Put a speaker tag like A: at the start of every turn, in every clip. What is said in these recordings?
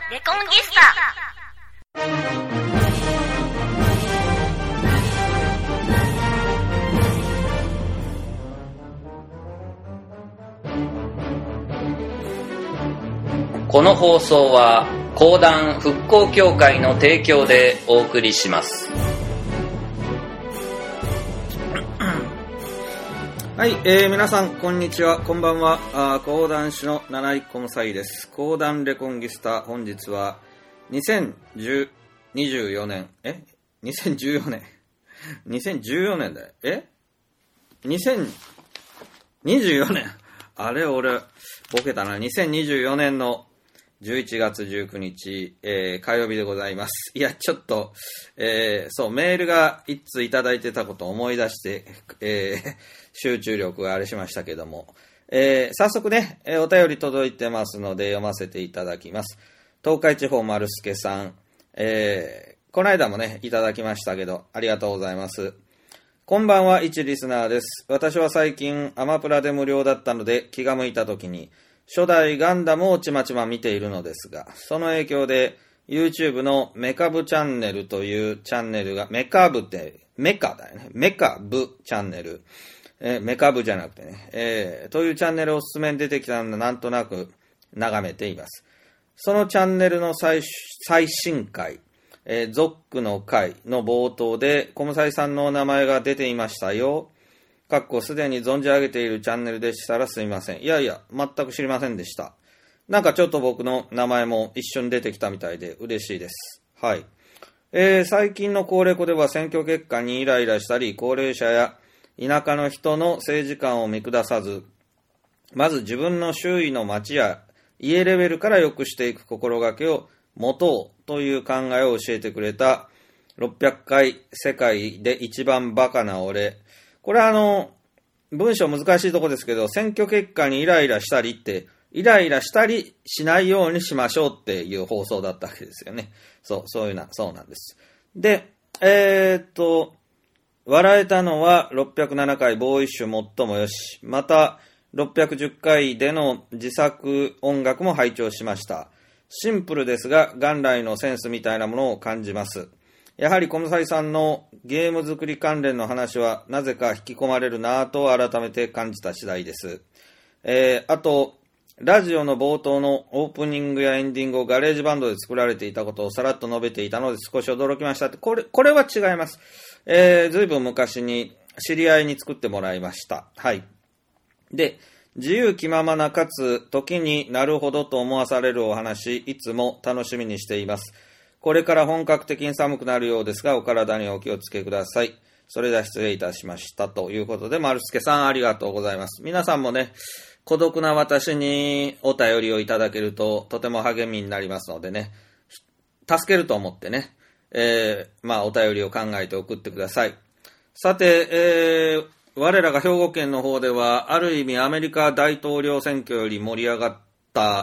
A: レコンギスタ。
B: この放送は講談復興協会の提供でお送りします。
C: はい、皆さんこんにちは、こんばんは。講談師の七井小武です。講談レコンギスタ、本日は2024年2014年だよ。2024年あれ俺ボケたな。2024年の11月19日、火曜日でございます。いや、ちょっと、そうメールが一通いただいてたことを思い出して、集中力があれしましたけども、早速ね、お便り届いてますので読ませていただきます。東海地方丸助さん、この間もねいただきましたけど、ありがとうございます。こんばんは、一リスナーです。私は最近アマプラで無料だったので気が向いた時に初代ガンダムをちまちま見ているのですが、その影響で YouTube のメカブチャンネルというチャンネルが、メカブってメカだよね、メカブチャンネル、メカブじゃなくてね、というチャンネルをおすすめに出てきたのでなんとなく眺めています。そのチャンネルの最新回、ゾックの回の冒頭でコムサイさんのお名前が出ていましたよ。すでに存じ上げているチャンネルでしたらすみません。いやいや、全く知りませんでした。なんかちょっと僕の名前も一緒に出てきたみたいで嬉しいです。はい。最近の高レコでは選挙結果にイライラしたり、高齢者や田舎の人の政治観を見下さず、まず自分の周囲の町や家レベルから良くしていく心がけを持とうという考えを教えてくれた600回世界で一番バカな俺。これは文章難しいとこですけど、選挙結果にイライラしたりって、イライラしたりしないようにしましょうっていう放送だったわけですよね。そうなんです。で、笑えたのは607回ボーイッシュ最もよし。また、610回での自作音楽も拝聴しました。シンプルですが、元来のセンスみたいなものを感じます。やはりコムサイさんのゲーム作り関連の話はなぜか引き込まれるなぁと改めて感じた次第です。あと、ラジオの冒頭のオープニングやエンディングをガレージバンドで作られていたことをさらっと述べていたので少し驚きましたって。これは違います。ずいぶん昔に知り合いに作ってもらいました。はい。で、自由気ままなかつ時になるほどと思わされるお話、いつも楽しみにしています。これから本格的に寒くなるようですが、お体にお気をつけください。それでは失礼いたしましたということで、丸助さんありがとうございます。皆さんもね、孤独な私にお便りをいただけるととても励みになりますのでね、助けると思ってね、お便りを考えて送ってください。さて、我らが兵庫県の方ではある意味アメリカ大統領選挙より盛り上がった、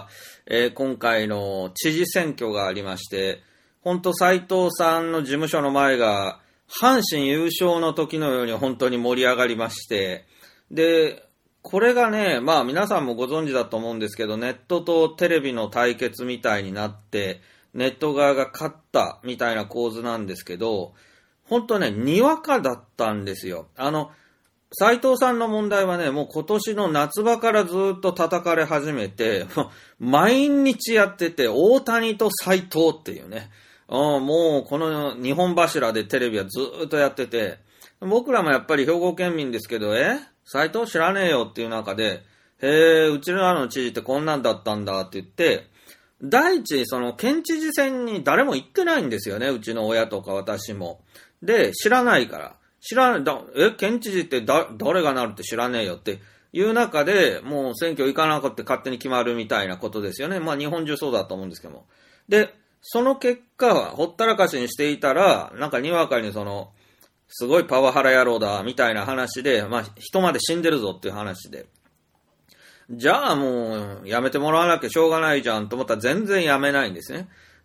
C: 今回の知事選挙がありまして、本当斉藤さんの事務所の前が阪神優勝の時のように本当に盛り上がりまして、でこれがね、皆さんもご存知だと思うんですけど、ネットとテレビの対決みたいになってネット側が勝ったみたいな構図なんですけど、本当ねにわかだったんですよ。斉藤さんの問題はね、もう今年の夏場からずっと叩かれ始めて、毎日やってて、大谷と斉藤っていうね、もうこの2本柱でテレビはずっとやってて、僕らもやっぱり兵庫県民ですけど、斉藤知らねえよっていう中で、うちらの知事ってこんなんだったんだって言って、第一、その県知事選に誰も行ってないんですよね、うちの親とか私も。で、知らないから。県知事って誰がなるって知らねえよっていう中で、もう選挙行かなくて勝手に決まるみたいなことですよね。日本中そうだと思うんですけども。で、その結果はほったらかしにしていたら、なんかにわかにすごいパワハラ野郎だみたいな話で、人まで死んでるぞっていう話で。じゃあもうやめてもらわなきゃしょうがないじゃんと思ったら全然やめないんですね。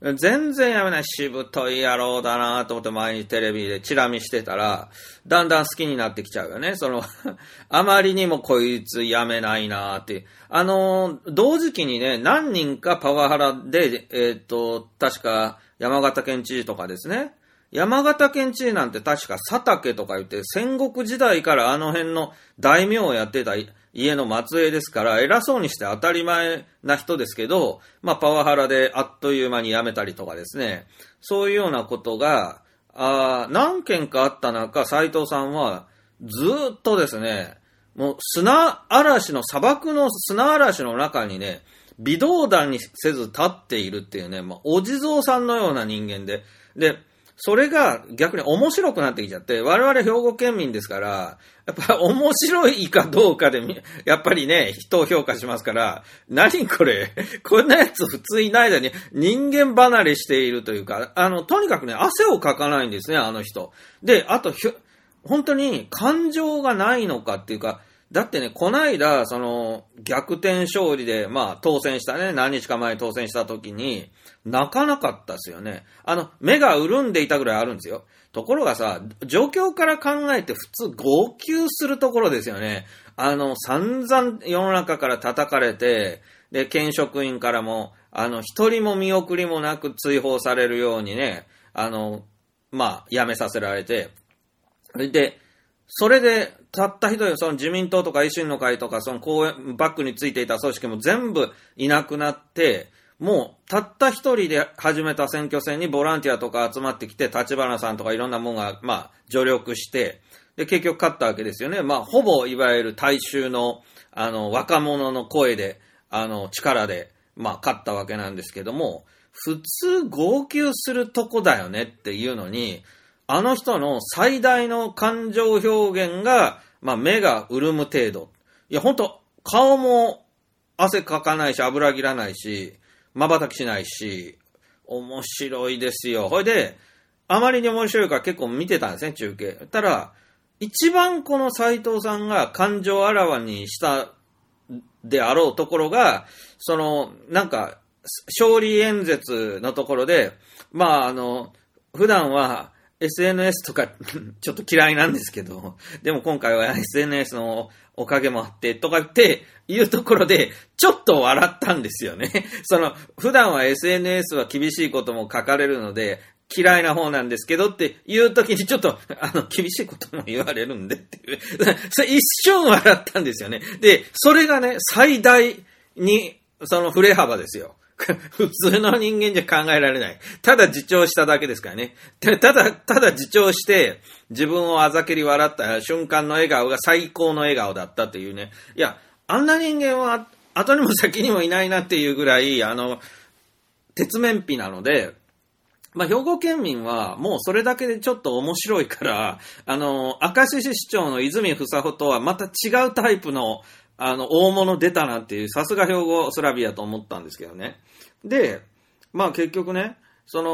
C: 全然やめない。しぶとい野郎だなと思って毎日テレビでチラ見してたら、だんだん好きになってきちゃうよね。あまりにもこいつやめないなって。同時期にね、何人かパワハラで、確か山形県知事とかですね。山形県知事なんて確か佐竹とか言って、戦国時代からあの辺の大名をやってた家の末裔ですから、偉そうにして当たり前な人ですけど、まあパワハラであっという間に辞めたりとかですね、そういうようなことが、何件かあった中、斉藤さんはずーっとですね、もう砂漠の砂嵐の中にね、微動だにせず立っているっていうね、まあ、お地蔵さんのような人間で、それが逆に面白くなってきちゃって、我々兵庫県民ですから、やっぱり面白いかどうかで、やっぱりね、人を評価しますから、何これ、こんなやつ普通いないだに、人間離れしているというか、とにかくね、汗をかかないんですね、あの人。で、あと、本当に感情がないのかっていうか、だってね、こないだ、逆転勝利で、まあ、当選したね、何日か前に当選した時に、泣かなかったですよね。目が潤んでいたぐらいあるんですよ。ところがさ、状況から考えて普通号泣するところですよね。散々世の中から叩かれて、で、県職員からも、一人も見送りもなく追放されるようにね、まあ、辞めさせられて、で、それで、たった一人、自民党とか維新の会とか、バックについていた組織も全部いなくなって、もう、たった一人で始めた選挙戦にボランティアとか集まってきて、立花さんとかいろんなもんが、まあ、助力して、で、結局勝ったわけですよね。まあ、ほぼ、いわゆる大衆の、若者の声で、力で、まあ、勝ったわけなんですけども、普通、号泣するとこだよねっていうのに、あの人の最大の感情表現が、まあ、目が潤む程度。いや、ほんと、顔も汗かかないし、油切らないし、瞬きしないし、面白いですよ。ほいで、あまりに面白いから結構見てたんですね、中継。たら、一番この斉藤さんが感情をあらわにしたであろうところが、なんか、勝利演説のところで、まあ、普段は、SNS とかちょっと嫌いなんですけど、でも今回は SNS のおかげもあってとかっていうところでちょっと笑ったんですよね。普段は SNS は厳しいことも書かれるので嫌いな方なんですけどっていう時にちょっと厳しいことも言われるんでっていうそれ一瞬笑ったんですよね。で、それがね最大に振れ幅ですよ。普通の人間じゃ考えられない。ただ自重しただけですからね。ただ自重して、自分をあざけり笑った瞬間の笑顔が最高の笑顔だったというね。いや、あんな人間は後にも先にもいないなっていうぐらい、鉄面皮なので、まあ、兵庫県民はもうそれだけでちょっと面白いから、明石市市長の泉房穂とはまた違うタイプの大物出たなっていう、さすが兵庫スラビアと思ったんですけどね。で、まあ結局ね、選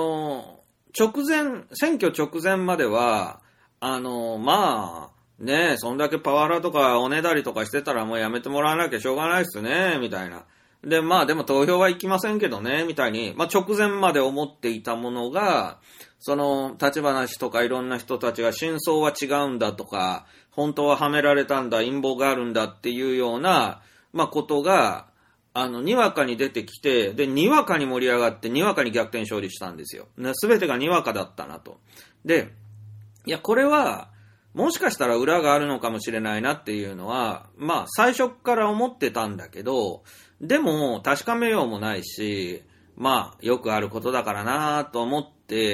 C: 挙直前までは、まあ、ねそんだけパワハラとかおねだりとかしてたらもうやめてもらわなきゃしょうがないっすね、みたいな。で、まあでも投票は行きませんけどね、みたいに、まあ直前まで思っていたものが、立花氏とかいろんな人たちが真相は違うんだとか、本当ははめられたんだ、陰謀があるんだっていうような、まあことが、にわかに出てきて、で、にわかに盛り上がって、にわかに逆転勝利したんですよ。すべてがにわかだったなと。で、いや、これは、もしかしたら裏があるのかもしれないなっていうのは、まあ、最初から思ってたんだけど、でも、確かめようもないし、まあ、よくあることだからなと思って、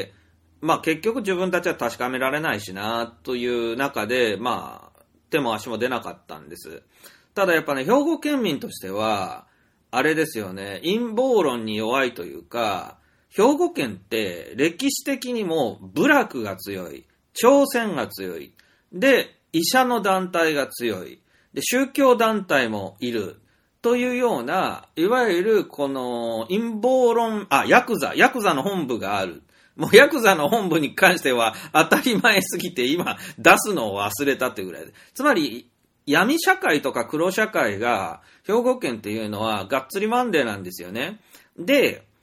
C: まあ、結局自分たちは確かめられないしなという中で、まあ、手も足も出なかったんです。ただやっぱね、兵庫県民としては、あれですよね、陰謀論に弱いというか、兵庫県って歴史的にも部落が強い、朝鮮が強い、で、医者の団体が強い、で、宗教団体もいる、というような、いわゆるこの陰謀論、ヤクザの本部がある。もうヤクザの本部に関しては当たり前すぎて今出すのを忘れたってぐらいで。つまり、闇社会とか黒社会が兵庫県っていうのはがっつりマンデーなんですよね。で、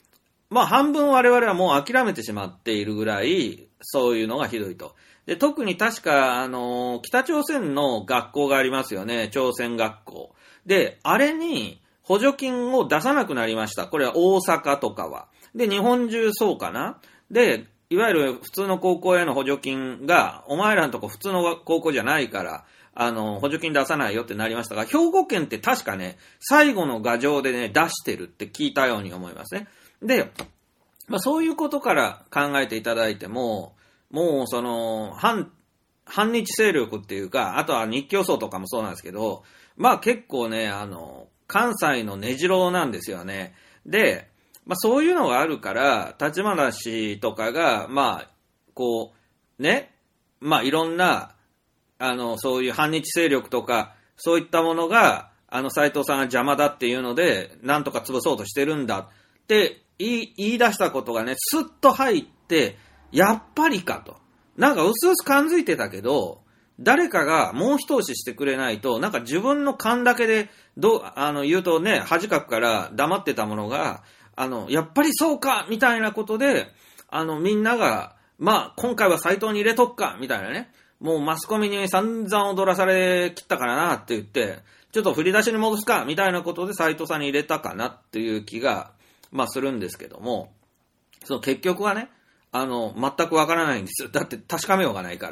C: まあ半分我々はもう諦めてしまっているぐらい、そういうのがひどいと。で、特に確か、北朝鮮の学校がありますよね。朝鮮学校。で、あれに補助金を出さなくなりました。これは大阪とかは。で、日本中そうかな。で、いわゆる普通の高校への補助金が、お前らのとこ普通の高校じゃないから、補助金出さないよってなりましたが、兵庫県って確かね、最後の牙城でね、出してるって聞いたように思いますね。で、まあそういうことから考えていただいても、もうその、反日勢力っていうか、あとは日教層とかもそうなんですけど、まあ結構ね、関西の根城なんですよね。で、まあそういうのがあるから、立花氏とかが、まあ、こう、ね、まあいろんな、そういう反日勢力とか、そういったものが、斉藤さんが邪魔だっていうので、なんとか潰そうとしてるんだって言い出したことがね、スッと入って、やっぱりかと。なんか薄々感づいてたけど、誰かがもう一押ししてくれないと、なんか自分の勘だけで、言うとね、恥かくから黙ってたものが、やっぱりそうかみたいなことで、みんなが、まあ、今回は斉藤に入れとくかみたいなね。もうマスコミに散々踊らされきったからなって言って、ちょっと振り出しに戻すかみたいなことで斉藤さんに入れたかなっていう気が、まあするんですけども、その結局はね、全くわからないんですよ。だって確かめようがないから。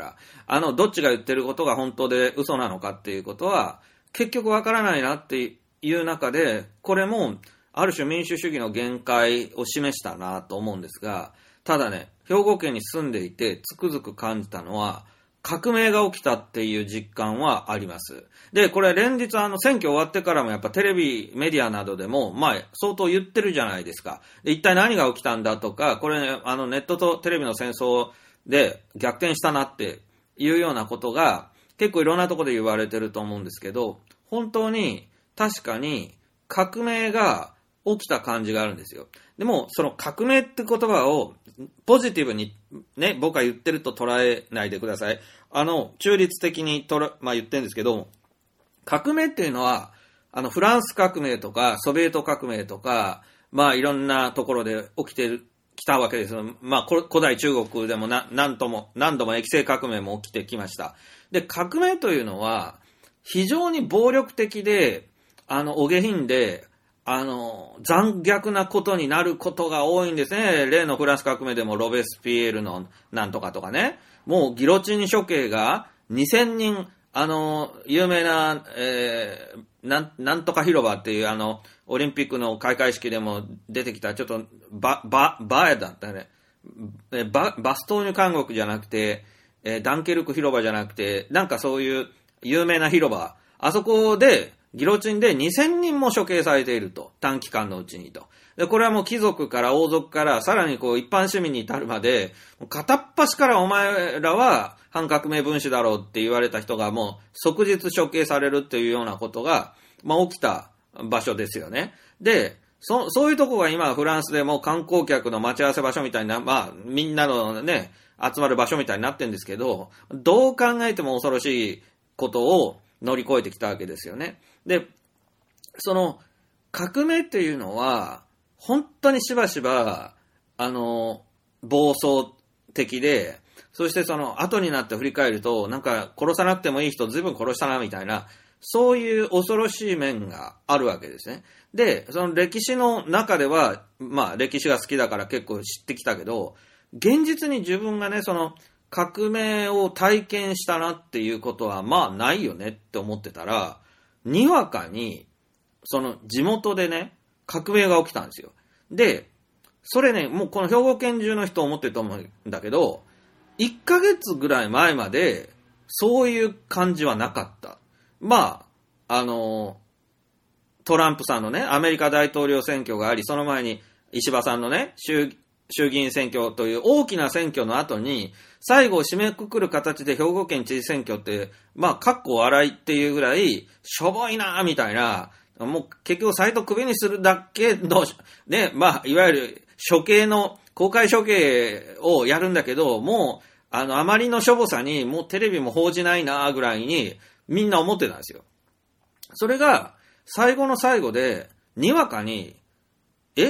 C: どっちが言ってることが本当で嘘なのかっていうことは、結局わからないなっていう中で、これも、ある種民主主義の限界を示したなと思うんですが、ただね、兵庫県に住んでいてつくづく感じたのは、革命が起きたっていう実感はあります。で、これ連日選挙終わってからもやっぱテレビ、メディアなどでも、まあ相当言ってるじゃないですか。で、一体何が起きたんだとか、これね、ネットとテレビの戦争で逆転したなっていうようなことが結構いろんなところで言われてると思うんですけど、本当に確かに革命が起きた感じがあるんですよ。でも、その革命って言葉をポジティブにね、僕は言ってると捉えないでください。中立的にまあ言ってるんですけど、革命っていうのは、フランス革命とか、ソビエト革命とか、まあいろんなところで起きたわけですよ。まあ古代中国でも何度も液政革命も起きてきました。で、革命というのは、非常に暴力的で、お下品で、残虐なことになることが多いんですね。例のフランス革命でもロベスピエールのなんとかとかね。もうギロチン処刑が2000人、有名な、なんとか広場っていうオリンピックの開会式でも出てきた、ちょっとバーだったね。バストーニュ監獄じゃなくて、ダンケルク広場じゃなくて、なんかそういう有名な広場。あそこで、ギロチンで2000人も処刑されていると。短期間のうちにと。で、これはもう貴族から王族から、さらにこう一般市民に至るまで、片っ端からお前らは反革命分子だろうって言われた人がもう即日処刑されるっていうようなことが、まあ起きた場所ですよね。で、そういうとこが今フランスでも観光客の待ち合わせ場所みたいな、まあみんなのね、集まる場所みたいになってるんですけど、どう考えても恐ろしいことを乗り越えてきたわけですよね。で、その革命っていうのは本当にしばしば暴走的で、そしてその後になって振り返るとなんか殺さなくてもいい人ずいぶん殺したなみたいな、そういう恐ろしい面があるわけですね。で、その歴史の中ではまあ歴史が好きだから結構知ってきたけど、現実に自分がねその革命を体験したなっていうことはまあないよねって思ってたら、にわかにその地元でね革命が起きたんですよ。で、それねもうこの兵庫県中の人思ってると思うんだけど、1ヶ月ぐらい前までそういう感じはなかった。まあトランプさんのねアメリカ大統領選挙があり、その前に石破さんのね衆議院選挙という大きな選挙の後に最後を締めくくる形で兵庫県知事選挙ってまあかっこ笑いっていうぐらいしょぼいなみたいな、もう結局斉藤クビにするだけのね、まあいわゆる処刑の公開処刑をやるんだけど、もうあまりのしょぼさにもうテレビも報じないなぐらいにみんな思ってたんですよ。それが最後の最後でにわかに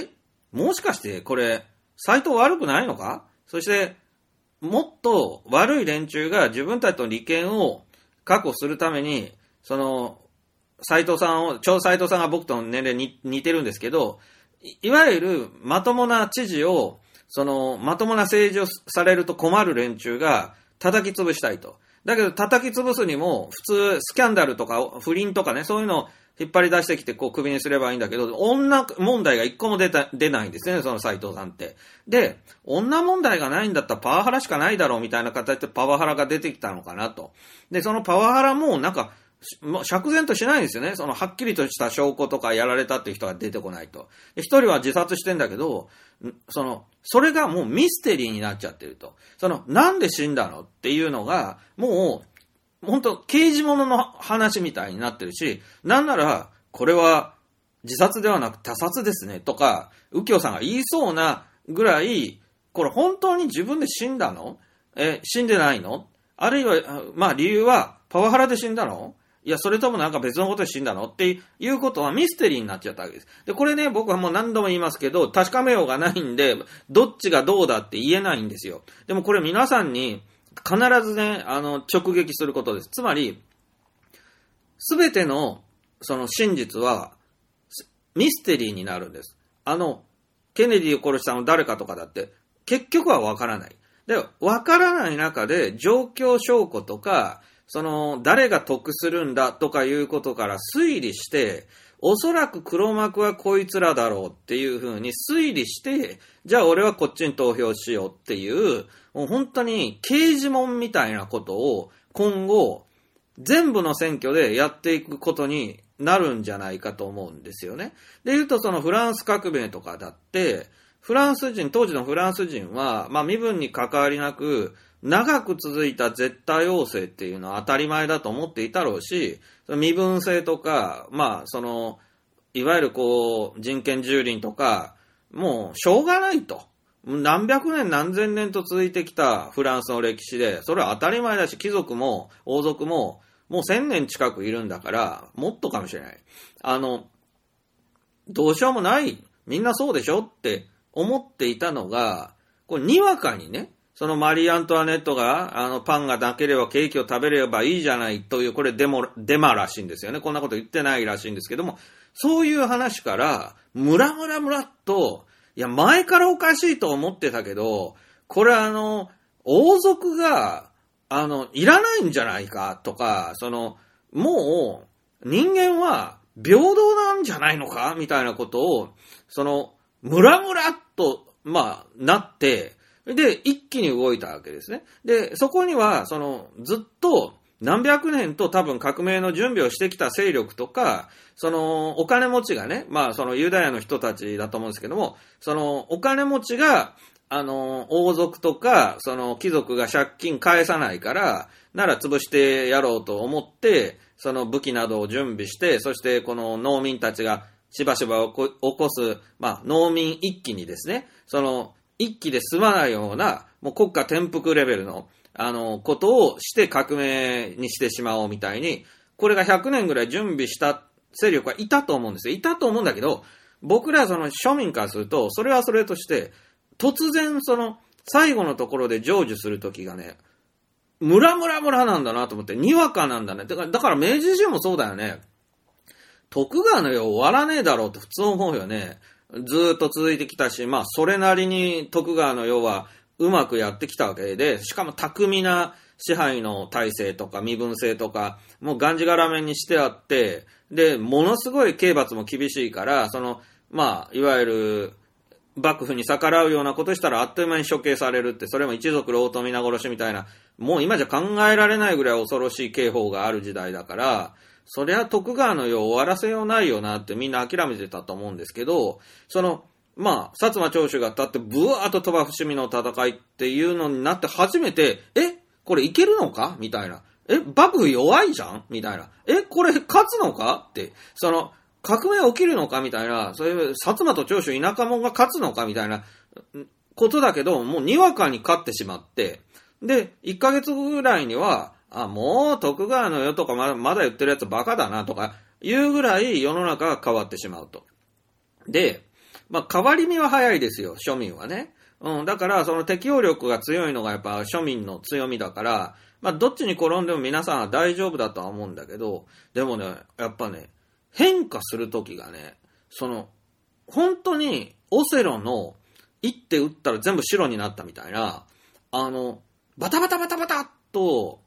C: もしかしてこれ、斎藤悪くないのか？そして、もっと悪い連中が自分たちの利権を確保するために、斎藤さんを、斎藤さんが僕との年齢に似てるんですけど、いわゆるまともな知事を、まともな政治をされると困る連中が叩き潰したいと。だけど叩き潰すにも、普通スキャンダルとか不倫とかね、そういうのを引っ張り出してきてクビにすればいいんだけど、女問題が一個も出ないんですよね、その斉藤さんって。で、女問題がないんだったらパワハラしかないだろうみたいな形でパワハラが出てきたのかなと。で、そのパワハラもなんか、釈然としないんですよね。はっきりとした証拠とかやられたっていう人が出てこないと。で、一人は自殺してんだけど、それがもうミステリーになっちゃってると。なんで死んだのっていうのが、もう、本当刑事物の話みたいになってるし、なんなら、これは自殺ではなく他殺ですね、とか、右京さんが言いそうなぐらい、これ本当に自分で死んだの？死んでないの？あるいは、理由は、パワハラで死んだの？いや、それともなんか別のことで死んだのっていうことはミステリーになっちゃったわけです。で、これね、僕はもう何度も言いますけど、確かめようがないんで、どっちがどうだって言えないんですよ。でもこれ皆さんに必ずね、直撃することです。つまり、すべての、真実は、ミステリーになるんです。ケネディを殺したの誰かとかだって、結局はわからない。で、わからない中で、状況証拠とか、誰が得するんだとかいうことから推理して、おそらく黒幕はこいつらだろうっていう風に推理して、じゃあ俺はこっちに投票しようっていう、もう本当に刑事問みたいなことを今後、全部の選挙でやっていくことになるんじゃないかと思うんですよね。で言うとフランス革命とかだって、当時のフランス人は、身分に関わりなく、長く続いた絶対王政っていうのは当たり前だと思っていたろうし、身分制とか、いわゆる人権蹂躙とか、もうしょうがないと。何百年何千年と続いてきたフランスの歴史で、それは当たり前だし、貴族も王族ももう1000年近くいるんだから、もっとかもしれない。どうしようもない。みんなそうでしょって思っていたのが、これにわかにね、マリー・アントワネットが、パンがなければケーキを食べればいいじゃないという、これデマらしいんですよね。こんなこと言ってないらしいんですけども、そういう話から、ムラっと、いや、前からおかしいと思ってたけど、これ王族が、いらないんじゃないかとか、もう、人間は平等なんじゃないのかみたいなことを、ムラっと、なって、で、一気に動いたわけですね。で、そこには、ずっと何百年と多分革命の準備をしてきた勢力とか、お金持ちがね、ユダヤの人たちだと思うんですけども、お金持ちが、王族とか、貴族が借金返さないから、なら潰してやろうと思って、武器などを準備して、そしてこの農民たちがしばしば起こす、農民一揆にですね、一気で済まないような、もう国家転覆レベルの、ことをして革命にしてしまおうみたいに、これが100年ぐらい準備した勢力はいたと思うんですよ。いたと思うんだけど、僕ら庶民からすると、それはそれとして、突然最後のところで成就するときがね、ムラなんだなと思って、にわかなんだね。だから明治維新もそうだよね。徳川の世終わらねえだろうと普通思うよね。ずーっと続いてきたし、それなりに徳川の世はうまくやってきたわけで、しかも巧みな支配の体制とか身分制とか、もうがんじがらめにしてあって、で、ものすごい刑罰も厳しいから、いわゆる、幕府に逆らうようなことしたらあっという間に処刑されるって、それも一族郎党皆殺しみたいな、もう今じゃ考えられないぐらい恐ろしい刑法がある時代だから、そりゃ徳川の世を終わらせようないよなってみんな諦めてたと思うんですけど、薩摩長州が立ってブワーッと鳥羽伏見の戦いっていうのになって初めて、これいけるのかみたいな。幕府弱いじゃんみたいな。これ勝つのかって、革命起きるのかみたいな、そういう薩摩と長州田舎者が勝つのかみたいなことだけど、もうにわかに勝ってしまって、で、1ヶ月ぐらいには、もう徳川の世とかまだ言ってるやつバカだなとかいうぐらい世の中が変わってしまうと。で、 変わり身は早いですよ、庶民はね。だから、その適応力が強いのがやっぱ庶民の強みだから、どっちに転んでも皆さんは大丈夫だとは思うんだけど、でもね、やっぱね、変化するときがね、本当にオセロの一手打ったら全部白になったみたいな、バタバタバタバタっと、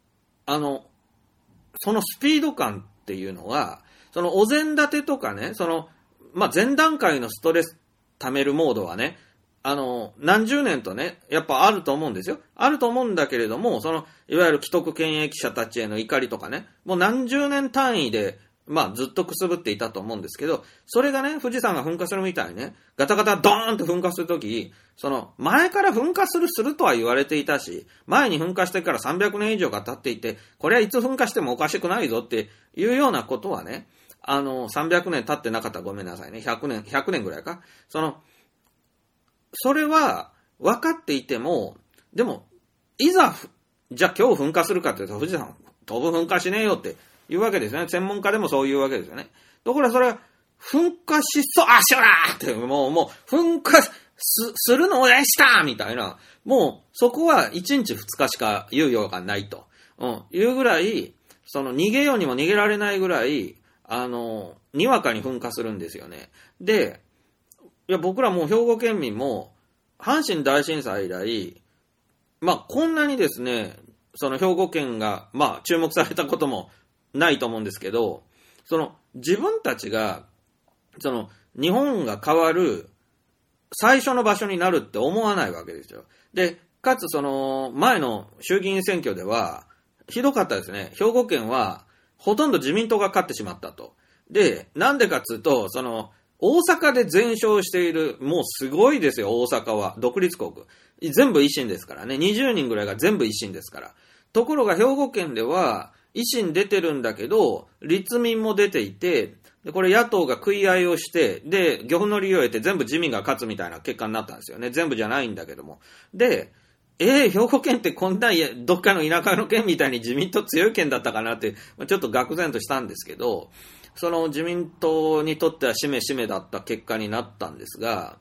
C: そのスピード感っていうのは、お膳立てとかね、前段階のストレス溜めるモードはね、何十年とね、やっぱあると思うんですよ。あると思うんだけれども、いわゆる既得権益者たちへの怒りとかね、もう何十年単位で、ずっとくすぶっていたと思うんですけど、それがね、富士山が噴火するみたいにね、ガタガタドーンと噴火するとき、前から噴火するとは言われていたし、前に噴火してから300年以上が経っていて、これはいつ噴火してもおかしくないぞっていうようなことはね、300年経ってなかったらごめんなさいね、100年ぐらいか。それは分かっていても、でも、じゃあ今日噴火するかというと、富士山、当分噴火しねえよっていうわけですよね。専門家でもそういうわけですよね。だからそれは、噴火しそう、しょらーって、もう、噴火するのでしたみたいな、もう、そこは1日2日しか猶予がないと、いうぐらい、逃げようにも逃げられないぐらい、にわかに噴火するんですよね。で、いや、僕らもう兵庫県民も、阪神大震災以来、こんなにですね、兵庫県が、注目されたこともないと思うんですけど、自分たちが、日本が変わる最初の場所になるって思わないわけですよ。で、かつ前の衆議院選挙では、ひどかったですね。兵庫県は、ほとんど自民党が勝ってしまったと。で、なんでかっつうと、大阪で全勝している、もうすごいですよ、大阪は。独立国。全部維新ですからね。20人ぐらいが全部維新ですから。ところが兵庫県では、維新出てるんだけど、立民も出ていて、でこれ野党が食い合いをして、で、漁夫の利を得て全部自民が勝つみたいな結果になったんですよね。全部じゃないんだけども。で、兵庫県ってこんなどっかの田舎の県みたいに自民党強い県だったかなって、ちょっと愕然としたんですけど、自民党にとってはしめしめだった結果になったんですが、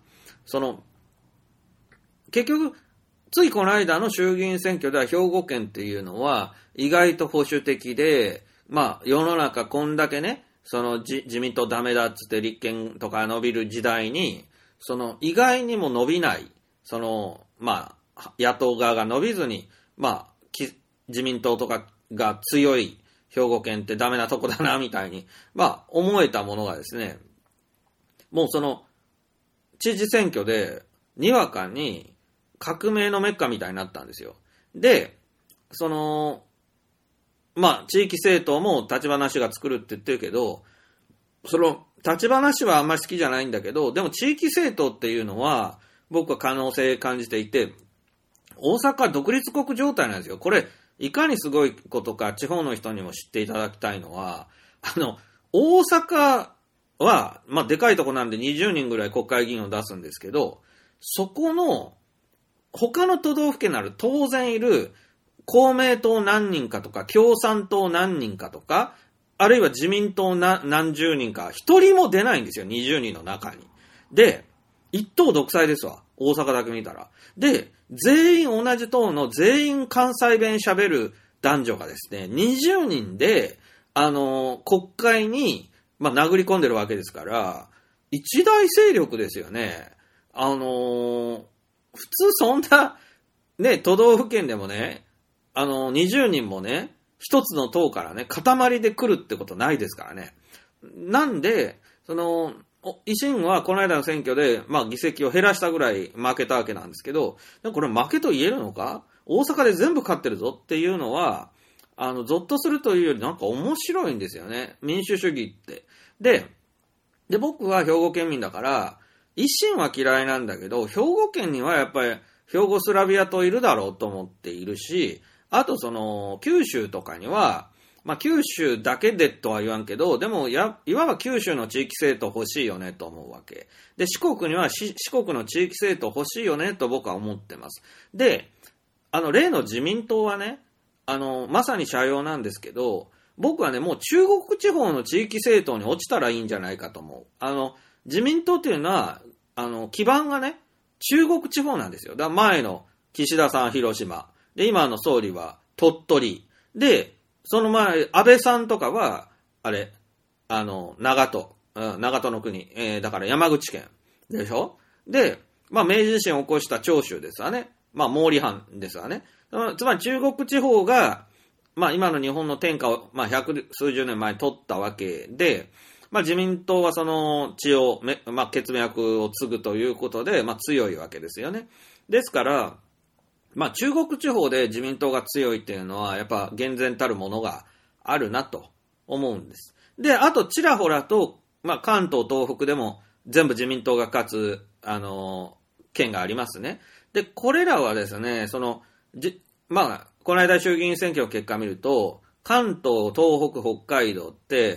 C: 結局、ついこの間の衆議院選挙では兵庫県っていうのは意外と保守的で、世の中こんだけね、自民党ダメだっつって立憲とか伸びる時代に、意外にも伸びない、野党側が伸びずに、自民党とかが強い兵庫県ってダメなとこだな、みたいに、思えたものがですね、もう知事選挙で、にわかに革命のメッカみたいになったんですよ。で、地域政党も立花氏が作るって言ってるけど、立花氏はあんまり好きじゃないんだけど、でも地域政党っていうのは、僕は可能性感じていて、大阪は独立国状態なんですよ。これ、いかにすごいことか、地方の人にも知っていただきたいのは、大阪は、でかいとこなんで20人ぐらい国会議員を出すんですけど、そこの、他の都道府県なら当然いる、公明党何人かとか、共産党何人かとか、あるいは自民党何十人か、一人も出ないんですよ、20人の中に。で、一党独裁ですわ、大阪だけ見たら。で、全員同じ党の全員関西弁喋る男女がですね、20人で、国会に、殴り込んでるわけですから、一大勢力ですよね。普通そんな、ね、都道府県でもね、20人もね、一つの党からね、塊で来るってことないですからね。なんで、維新はこの間の選挙で、議席を減らしたぐらい負けたわけなんですけど、でもこれ負けと言えるのか？大阪で全部勝ってるぞっていうのは、ゾッとするというよりなんか面白いんですよね。民主主義って。で、僕は兵庫県民だから、維新は嫌いなんだけど、兵庫県にはやっぱり、兵庫スラビア党いるだろうと思っているし、あと九州とかには、九州だけでとは言わんけど、でもいわば九州の地域政党欲しいよねと思うわけ。で、四国には四国の地域政党欲しいよねと僕は思ってます。で、例の自民党はね、まさに社用なんですけど、僕はね、もう中国地方の地域政党に落ちたらいいんじゃないかと思う。 自民党っていうのは、基盤がね、中国地方なんですよ。だから前の岸田さん広島。で、今の総理は鳥取。で、その前、安倍さんとかは、長門の国。だから山口県。でしょ？で、明治維新を起こした長州ですわね。毛利藩ですわね。つまり中国地方が、今の日本の天下を、百数十年前に取ったわけで、自民党はその血を、血脈を継ぐということで、強いわけですよね。ですから、中国地方で自民党が強いっていうのは、やっぱ厳然たるものがあるなと思うんです。で、あとちらほらと、関東、東北でも全部自民党が勝つ、県がありますね。で、これらはですね、この間衆議院選挙の結果を見ると、関東、東北、北海道って、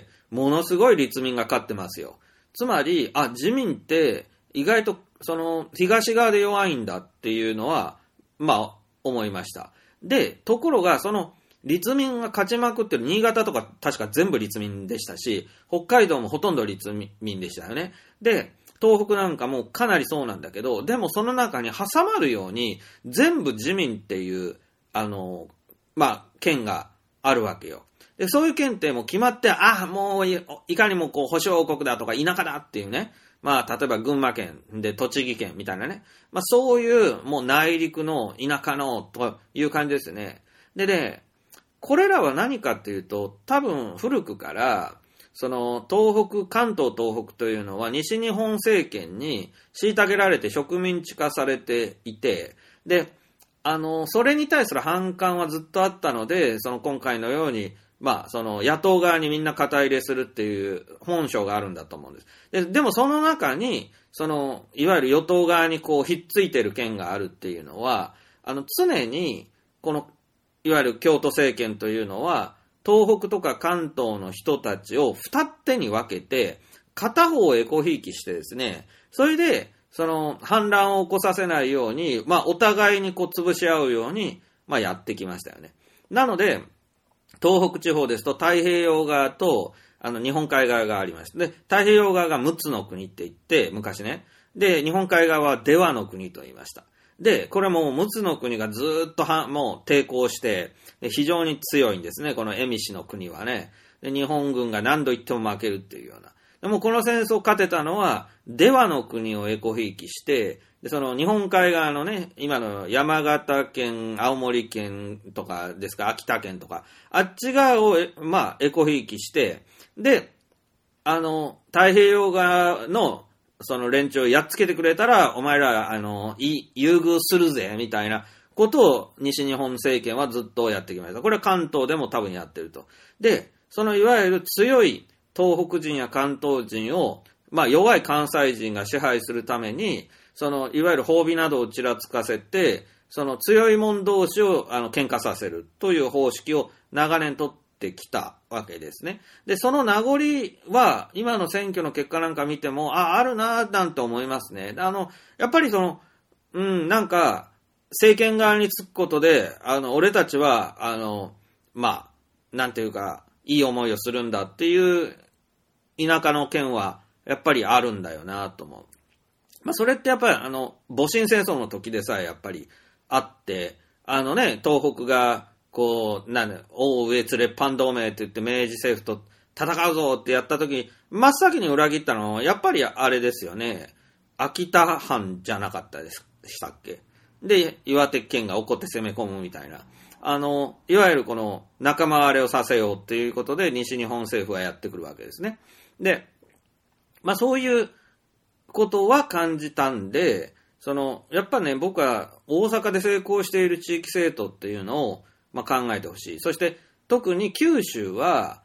C: ものすごい立民が勝ってますよ。つまり、自民って意外と東側で弱いんだっていうのは、思いました。で、ところが立民が勝ちまくってる新潟とか確か全部立民でしたし、北海道もほとんど立民でしたよね。で、東北なんかもかなりそうなんだけど、でもその中に挟まるように全部自民っていう、県があるわけよ。で、そういう県ってもう決まって、もういかにも保守王国だとか田舎だっていうね。例えば群馬県で栃木県みたいなね。そういうもう内陸の田舎のという感じですよね。でね、これらは何かっていうと、多分古くから、関東東北というのは西日本政権に虐げられて植民地化されていて、で、それに対する反感はずっとあったので、今回のように、野党側にみんな肩入れするっていう本性があるんだと思うんです。でもその中に、いわゆる与党側にひっついてる県があるっていうのは、常に、いわゆる京都政権というのは、東北とか関東の人たちを二手に分けて、片方をエコひいきしてですね、それで、反乱を起こさせないように、お互いに潰し合うように、やってきましたよね。なので、東北地方ですと太平洋側と日本海側がありました。で、太平洋側が陸奥の国って言って、昔ね。で、日本海側は出羽の国と言いました。で、これも陸奥の国がずっともう抵抗して、非常に強いんですね。この蝦夷の国はね。で、日本軍が何度言っても負けるっていうような。でもこの戦争を勝てたのは、出羽の国をエコひいきして、で、日本海側のね、今の山形県、青森県とかですか、秋田県とか、あっち側を、エコひいきして、で、太平洋側の、連中をやっつけてくれたら、お前ら、優遇するぜ、みたいなことを西日本政権はずっとやってきました。これは関東でも多分やってると。で、いわゆる強い東北人や関東人を、弱い関西人が支配するために、いわゆる褒美などをちらつかせて、強い者同士を喧嘩させるという方式を長年取ってきたわけですね。で、その名残は、今の選挙の結果なんか見ても、あるなぁ、なんて思いますね。やっぱりなんか、政権側につくことで、俺たちは、なんていうか、いい思いをするんだっていう田舎の県は、やっぱりあるんだよなと思う。それってやっぱり戊辰戦争の時でさえやっぱりあって、東北が、大上津列藩同盟って言って明治政府と戦うぞってやった時に、真っ先に裏切ったのは、やっぱりあれですよね。秋田藩じゃなかったでしたっけ？で、岩手県が怒って攻め込むみたいな。いわゆるこの仲間割れをさせようっていうことで西日本政府はやってくるわけですね。で、そういうことは感じたんで、やっぱね、僕は大阪で成功している地域政党っていうのを、考えてほしい。そして、特に九州は、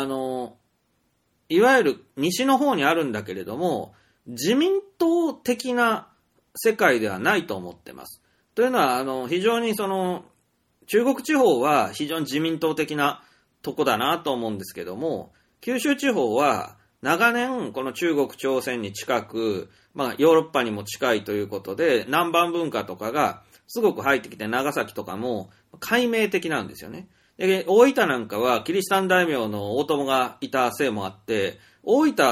C: いわゆる西の方にあるんだけれども、自民党的な世界ではないと思ってます。というのは、非常に中国地方は非常に自民党的なとこだなと思うんですけども、九州地方は長年この中国朝鮮に近く、ヨーロッパにも近いということで、南蛮文化とかがすごく入ってきて、長崎とかも開明的なんですよね。で、大分なんかはキリシタン大名の大友がいたせいもあって、大分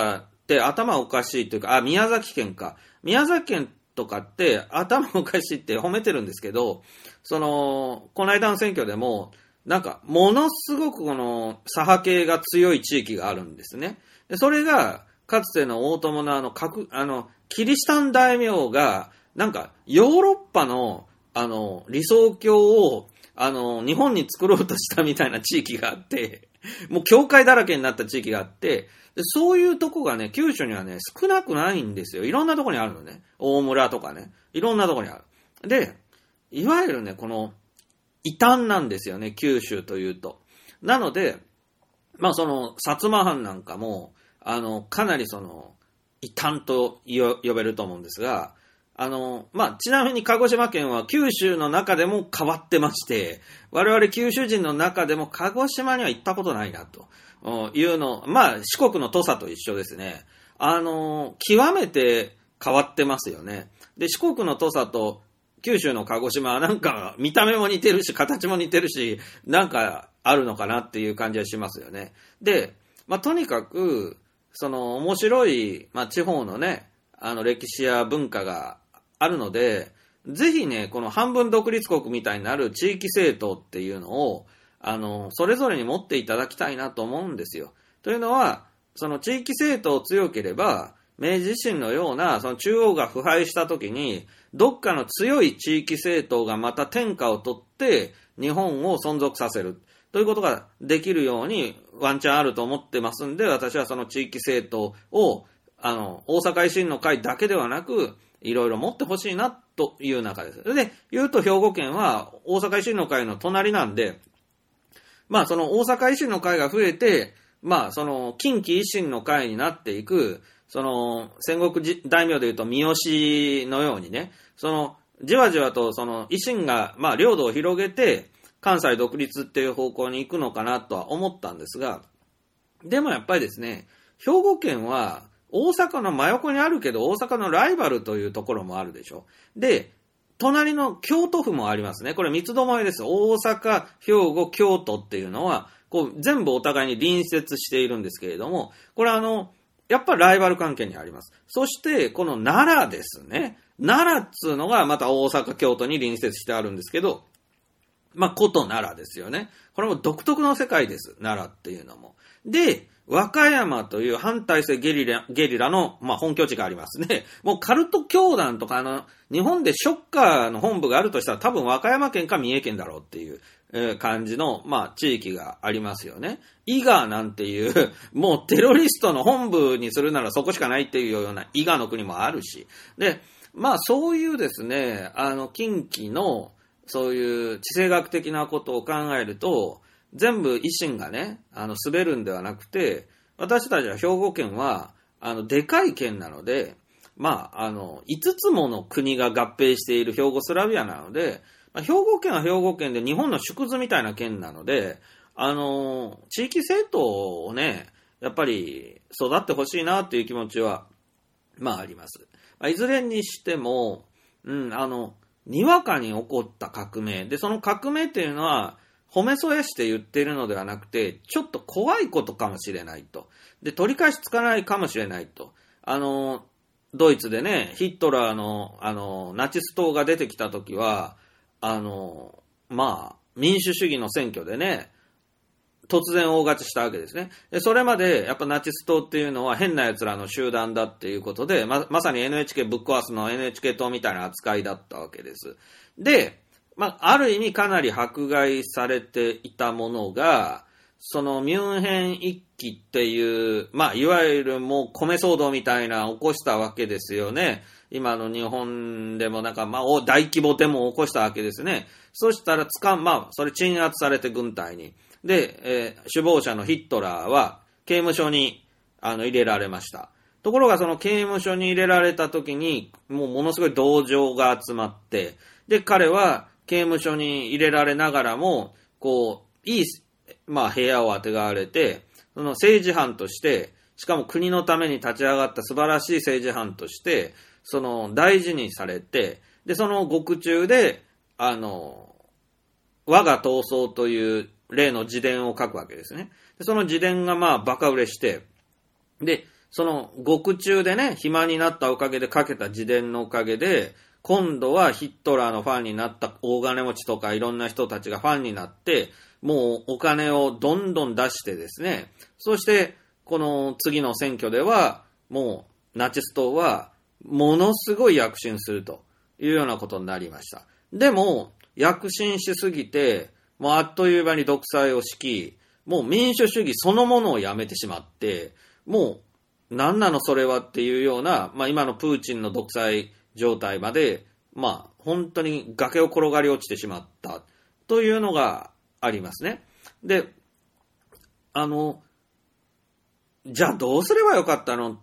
C: って頭おかしいというか、宮崎県か。宮崎県とかって頭おかしいって褒めてるんですけど、この間の選挙でも、なんか、ものすごくこの左派系が強い地域があるんですね。でそれが、かつての大友のキリシタン大名が、なんか、ヨーロッパの、理想郷を、日本に作ろうとしたみたいな地域があって、もう教会だらけになった地域があって、でそういうとこがね、九州にはね、少なくないんですよ。いろんなとこにあるのね。大村とかね。いろんなとこにある。で、いわゆるね、この、異端なんですよね、九州というと。なので、まあ薩摩藩なんかも、かなり異端と呼べると思うんですが、ちなみに鹿児島県は九州の中でも変わってまして、我々九州人の中でも鹿児島には行ったことないなというの、四国の土佐と一緒ですね。極めて変わってますよね。で、四国の土佐と九州の鹿児島はなんか見た目も似てるし、形も似てるし、なんかあるのかなっていう感じはしますよね。で、とにかく、面白い、地方のね、歴史や文化があるので、ぜひね、この半分独立国みたいになる地域政党っていうのを、それぞれに持っていただきたいなと思うんですよ。というのは、地域政党強ければ、明治維新のような、中央が腐敗した時に、どっかの強い地域政党がまた天下を取って、日本を存続させる。ということができるように、ワンチャンあると思ってますんで、私はその地域政党を、大阪維新の会だけではなく、いろいろ持ってほしいな、という中です。で、言うと兵庫県は、大阪維新の会の隣なんで、大阪維新の会が増えて、近畿維新の会になっていく、戦国大名でいうと三好のようにね、じわじわと維新が、領土を広げて、関西独立っていう方向に行くのかなとは思ったんですが、でもやっぱりですね、兵庫県は大阪の真横にあるけど、大阪のライバルというところもあるでしょ。で、隣の京都府もありますね。これ三つどもえです。大阪、兵庫、京都っていうのは、全部お互いに隣接しているんですけれども、これやっぱりライバル関係にあります。そして、この奈良ですね。奈良っつうのがまた大阪、京都に隣接してあるんですけど、古都奈良ですよね。これも独特の世界です。奈良っていうのも。で、和歌山という反体制ゲリラの、本拠地がありますね。もうカルト教団とか日本でショッカーの本部があるとしたら多分和歌山県か三重県だろうっていう、感じの、地域がありますよね。伊賀なんていう、もうテロリストの本部にするならそこしかないっていうような伊賀の国もあるし。で、そういうですね、近畿の、そういう地政学的なことを考えると、全部維新がね、滑るんではなくて、私たちは兵庫県は、でかい県なので、5つもの国が合併している兵庫スラビアなので、兵庫県は兵庫県で日本の縮図みたいな県なので、地域政党をね、やっぱり育ってほしいなっていう気持ちは、あります。いずれにしても、にわかに起こった革命。で、その革命っていうのは、褒めそやして言ってるのではなくて、ちょっと怖いことかもしれないと。で、取り返しつかないかもしれないと。ドイツでね、ヒットラーの、ナチス党が出てきたときは、民主主義の選挙でね、突然大勝ちしたわけですね。で、それまでやっぱナチス党っていうのは変な奴らの集団だっていうことで、まさに NHK ぶっ壊すの NHK 党みたいな扱いだったわけです。で、ある意味かなり迫害されていたものが、そのミュンヘン一揆っていう、いわゆるもう米騒動みたいな起こしたわけですよね。今の日本でも大規模デモを起こしたわけですね。そしたらそれ鎮圧されて軍隊に。で、首謀者のヒットラーは刑務所に入れられました。ところがその刑務所に入れられた時に、ものすごい同情が集まって、で、彼は刑務所に入れられながらも、いい、部屋をあてがわれて、その政治犯として、しかも国のために立ち上がった素晴らしい政治犯として、大事にされて、で、その獄中で、我が闘争という例の自伝を書くわけですね。でその自伝がバカ売れして、で、 その獄中でね、暇になったおかげで書けた自伝のおかげで、今度はヒットラーのファンになった大金持ちとかいろんな人たちがファンになって、もうお金をどんどん出してですね、そしてこの次の選挙では、もうナチス党はものすごい躍進するというようなことになりました。でも、躍進しすぎて、もうあっという間に独裁を敷き、もう民主主義そのものをやめてしまって、もう何なのそれはっていうような、今のプーチンの独裁状態まで、本当に崖を転がり落ちてしまったというのがありますね。で、じゃあどうすればよかったのって、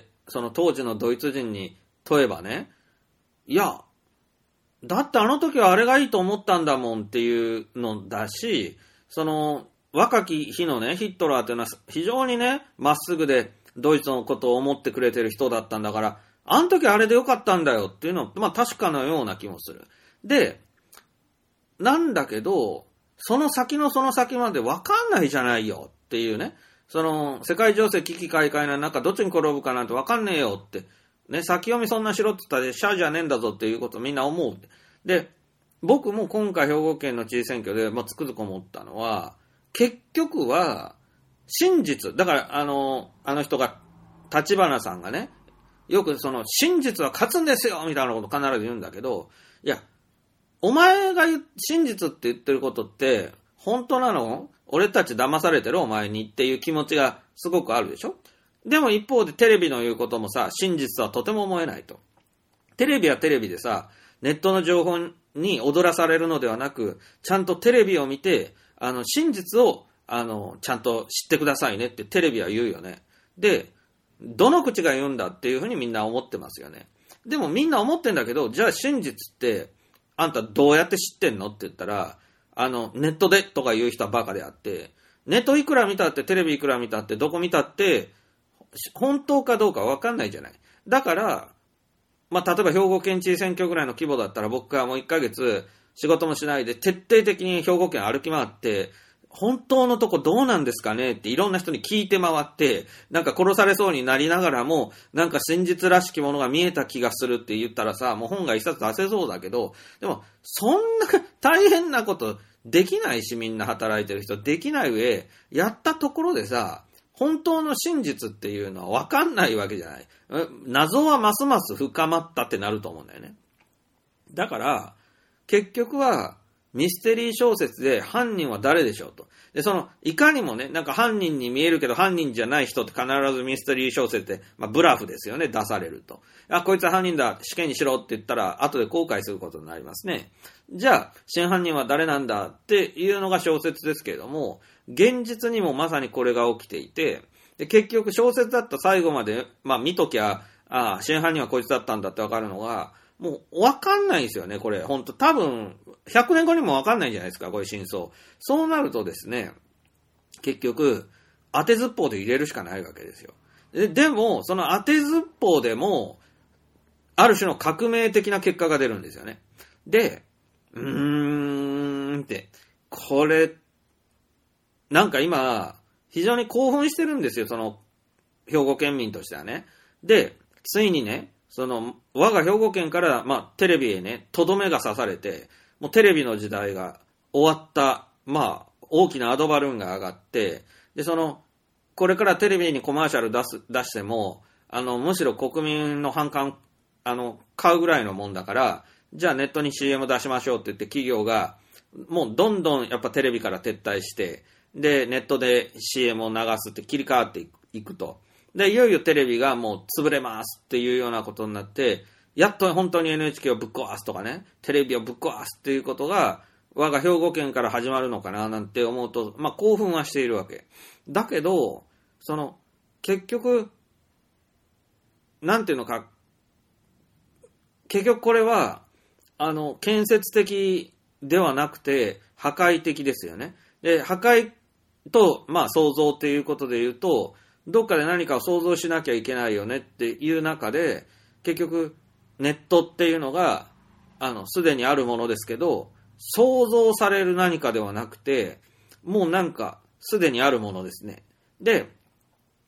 C: その当時のドイツ人に問えばね、いや、だってあの時はあれがいいと思ったんだもんっていうのだし、その若き日のね、ヒットラーというのは非常にね、まっすぐでドイツのことを思ってくれてる人だったんだから、あの時あれでよかったんだよっていうのは、確かなような気もする。で、なんだけど、その先のその先まで分かんないじゃないよっていうね、その世界情勢危機開会の中どっちに転ぶかなんて分かんねえよって、ね、先読みそんなしろって言ったらシャアじゃねえんだぞっていうことをみんな思う。で、僕も今回兵庫県の知事選挙で、つくづく思ったのは、結局は真実、だからあの人が、立花さんがね、よくその真実は勝つんですよみたいなこと必ず言うんだけど、いや、お前が真実って言ってることって本当なの？俺たち騙されてるお前にっていう気持ちがすごくあるでしょ？でも一方でテレビの言うこともさ、真実とはとても思えないと。テレビはテレビでさ、ネットの情報に踊らされるのではなく、ちゃんとテレビを見て、真実を、ちゃんと知ってくださいねってテレビは言うよね。で、どの口が言うんだっていうふうにみんな思ってますよね。でもみんな思ってんだけど、じゃあ真実って、あんたどうやって知ってんのって言ったら、ネットでとか言う人はバカであって、ネットいくら見たって、テレビいくら見たって、どこ見たって、本当かどうかわかんないじゃない。だから、例えば兵庫県知事選挙ぐらいの規模だったら僕がもう1ヶ月仕事もしないで徹底的に兵庫県歩き回って、本当のとこどうなんですかねっていろんな人に聞いて回って、なんか殺されそうになりながらも、なんか真実らしきものが見えた気がするって言ったらさ、もう本が一冊出せそうだけど、でも、そんな大変なことできないし、みんな働いてる人できない上、やったところでさ、本当の真実っていうのは分かんないわけじゃない。謎はますます深まったってなると思うんだよね。だから、結局は、ミステリー小説で犯人は誰でしょうと。で、いかにもね、なんか犯人に見えるけど犯人じゃない人って必ずミステリー小説で、ブラフですよね、出されると。こいつは犯人だ、死刑にしろって言ったら、後で後悔することになりますね。じゃあ、真犯人は誰なんだっていうのが小説ですけれども、現実にもまさにこれが起きていて、で結局小説だった最後まで、見ときゃ、真犯人はこいつだったんだってわかるのが、もうわかんないんですよね、これ。本当多分、100年後にもわかんないんじゃないですか、こういう真相。そうなるとですね、結局、当てずっぽうで入れるしかないわけですよ。でも、その当てずっぽうでも、ある種の革命的な結果が出るんですよね。で、って、これ、なんか今、非常に興奮してるんですよ、その、兵庫県民としてはね。で、ついにね、我が兵庫県から、テレビへね、とどめが刺されて、もうテレビの時代が終わった、大きなアドバルーンが上がって、で、これからテレビにコマーシャル出しても、むしろ国民の反感、買うぐらいのもんだから、じゃあネットに CM 出しましょうって言って企業が、もうどんどんやっぱテレビから撤退して、で、ネットで CM を流すって切り替わっていくと。で、いよいよテレビがもう潰れますっていうようなことになって、やっと本当に NHK をぶっ壊すとかね、テレビをぶっ壊すっていうことが、我が兵庫県から始まるのかななんて思うと、興奮はしているわけ。だけど、結局、なんていうのか、結局これは、建設的ではなくて、破壊的ですよね。で、破壊と、創造っていうことで言うと、どっかで何かを想像しなきゃいけないよねっていう中で、結局、ネットっていうのが、すでにあるものですけど、想像される何かではなくて、もうなんか、すでにあるものですね。で、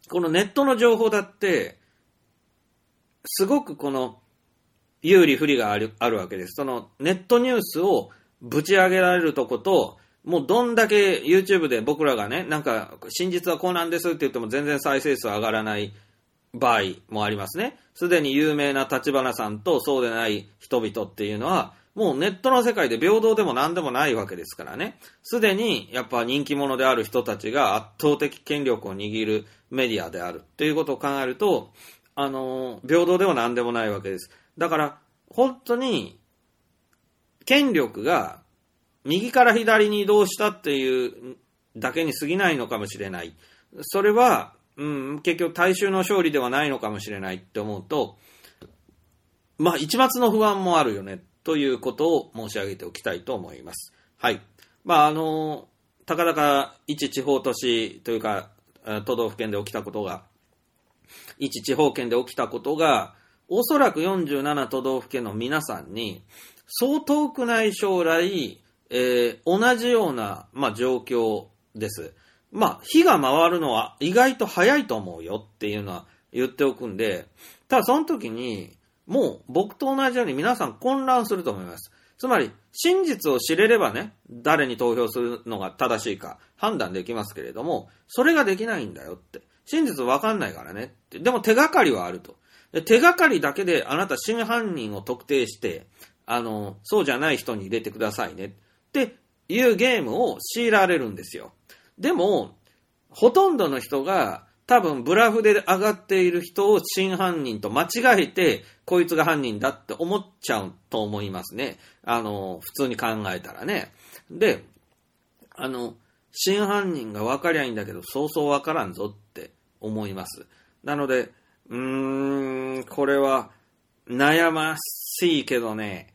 C: このネットの情報だって、すごくこの有利不利があるわけです。そのネットニュースをぶち上げられるとこと、もうどんだけ YouTube で僕らがね、なんか真実はこうなんですって言っても全然再生数上がらない場合もありますね。すでに有名な立花さんとそうでない人々っていうのは、もうネットの世界で平等でも何でもないわけですからね。すでにやっぱ人気者である人たちが圧倒的権力を握るメディアであるっていうことを考えると、平等でも何でもないわけです。だから本当に権力が右から左に移動したっていうだけに過ぎないのかもしれない。それは、結局大衆の勝利ではないのかもしれないって思うと、まあ一抹の不安もあるよねということを申し上げておきたいと思います。はい。まあたかだか一地方都市というか都道府県で起きたことが、一地方県で起きたことが、おそらく47都道府県の皆さんにそう遠くない将来、同じような、状況です。火が回るのは意外と早いと思うよっていうのは言っておくんで、ただその時に、もう僕と同じように皆さん混乱すると思います。つまり、真実を知れればね、誰に投票するのが正しいか判断できますけれども、それができないんだよって。真実わかんないからねって。でも手がかりはあると。で手がかりだけであなた真犯人を特定して、そうじゃない人に入れてくださいねっていうゲームを強いられるんですよ。でも、ほとんどの人が多分ブラフで上がっている人を真犯人と間違えて、こいつが犯人だって思っちゃうと思いますね。普通に考えたらね。で、真犯人が分かりゃいいんだけど、そうそう分からんぞって思います。なので、これは悩ましいけどね、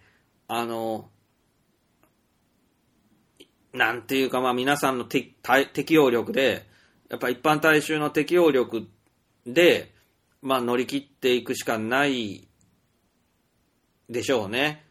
C: なんていうか皆さんの適応力で、やっぱ一般大衆の適応力で、乗り切っていくしかないでしょうね。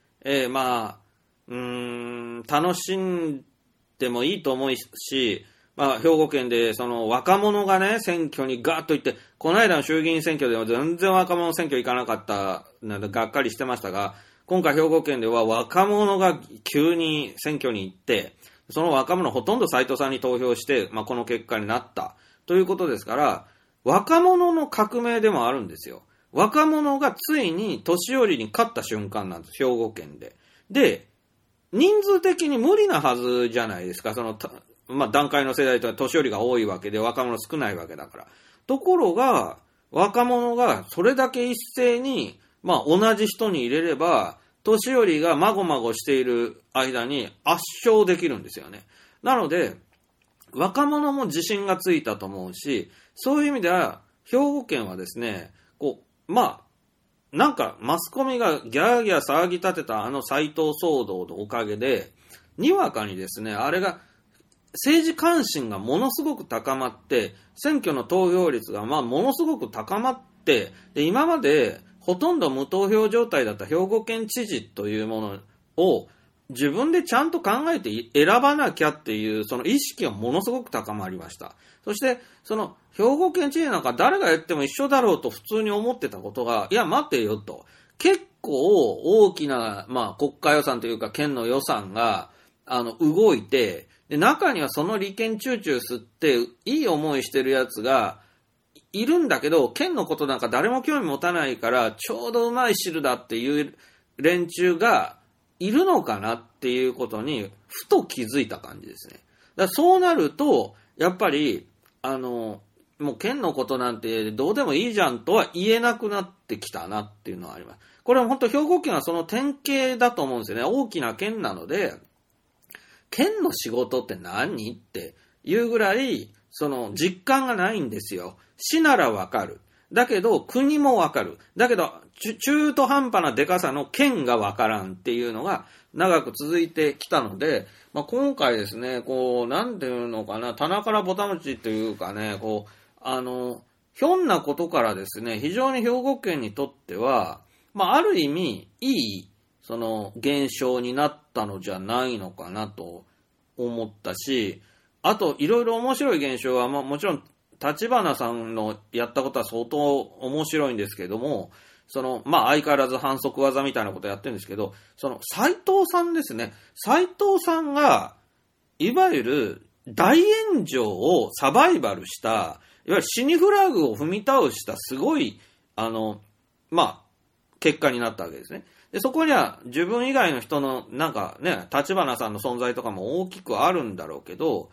C: 楽しんでもいいと思うし、兵庫県でその若者がね、選挙にガーッと行って、この間の衆議院選挙では全然若者選挙行かなかったのでがっかりしてましたが、今回兵庫県では若者が急に選挙に行って、その若者ほとんど斉藤さんに投票して、この結果になったということですから、若者の革命でもあるんですよ。若者がついに年寄りに勝った瞬間なんです、兵庫県で。で、人数的に無理なはずじゃないですか。その団塊の世代とは年寄りが多いわけで、若者少ないわけだから。ところが、若者がそれだけ一斉に、同じ人に入れれば、年寄りがまごまごしている間に圧勝できるんですよね。なので、若者も自信がついたと思うし、そういう意味では、兵庫県はですね、なんかマスコミがギャーギャー騒ぎ立てた斉藤騒動のおかげで、にわかにですね、あれが、政治関心がものすごく高まって、選挙の投票率がものすごく高まって、で今までほとんど無投票状態だった兵庫県知事というものを自分でちゃんと考えて選ばなきゃっていうその意識がものすごく高まりました。そしてその兵庫県知事なんか誰がやっても一緒だろうと普通に思ってたことが、いや待てよと、結構大きな国家予算というか県の予算が動いて、で中にはその利権チューチュー吸っていい思いしてるやつがいるんだけど、県のことなんか誰も興味持たないからちょうどうまい汁だっていう連中がいるのかなっていうことにふと気づいた感じですね。だからそうなるとやっぱりもう県のことなんてどうでもいいじゃんとは言えなくなってきたなっていうのはあります。これは本当兵庫県はその典型だと思うんですよね。大きな県なので、県の仕事って何っていうぐらいその実感がないんですよ。市ならわかる。だけど国もわかる。だけど中途半端なでかさの県がわからんっていうのが長く続いてきたので、今回ですね、なんていうのかな、棚からぼたもちというかね、ひょんなことからですね、非常に兵庫県にとっては、ある意味いいその現象になったのじゃないのかなと思ったし、あといろいろ面白い現象はもちろん立花さんのやったことは相当面白いんですけども、相変わらず反則技みたいなことやってるんですけど、斉藤さんですね。斉藤さんが、いわゆる大炎上をサバイバルした、いわゆる死にフラグを踏み倒したすごい、結果になったわけですね。で、そこには自分以外の人の、立花さんの存在とかも大きくあるんだろうけど、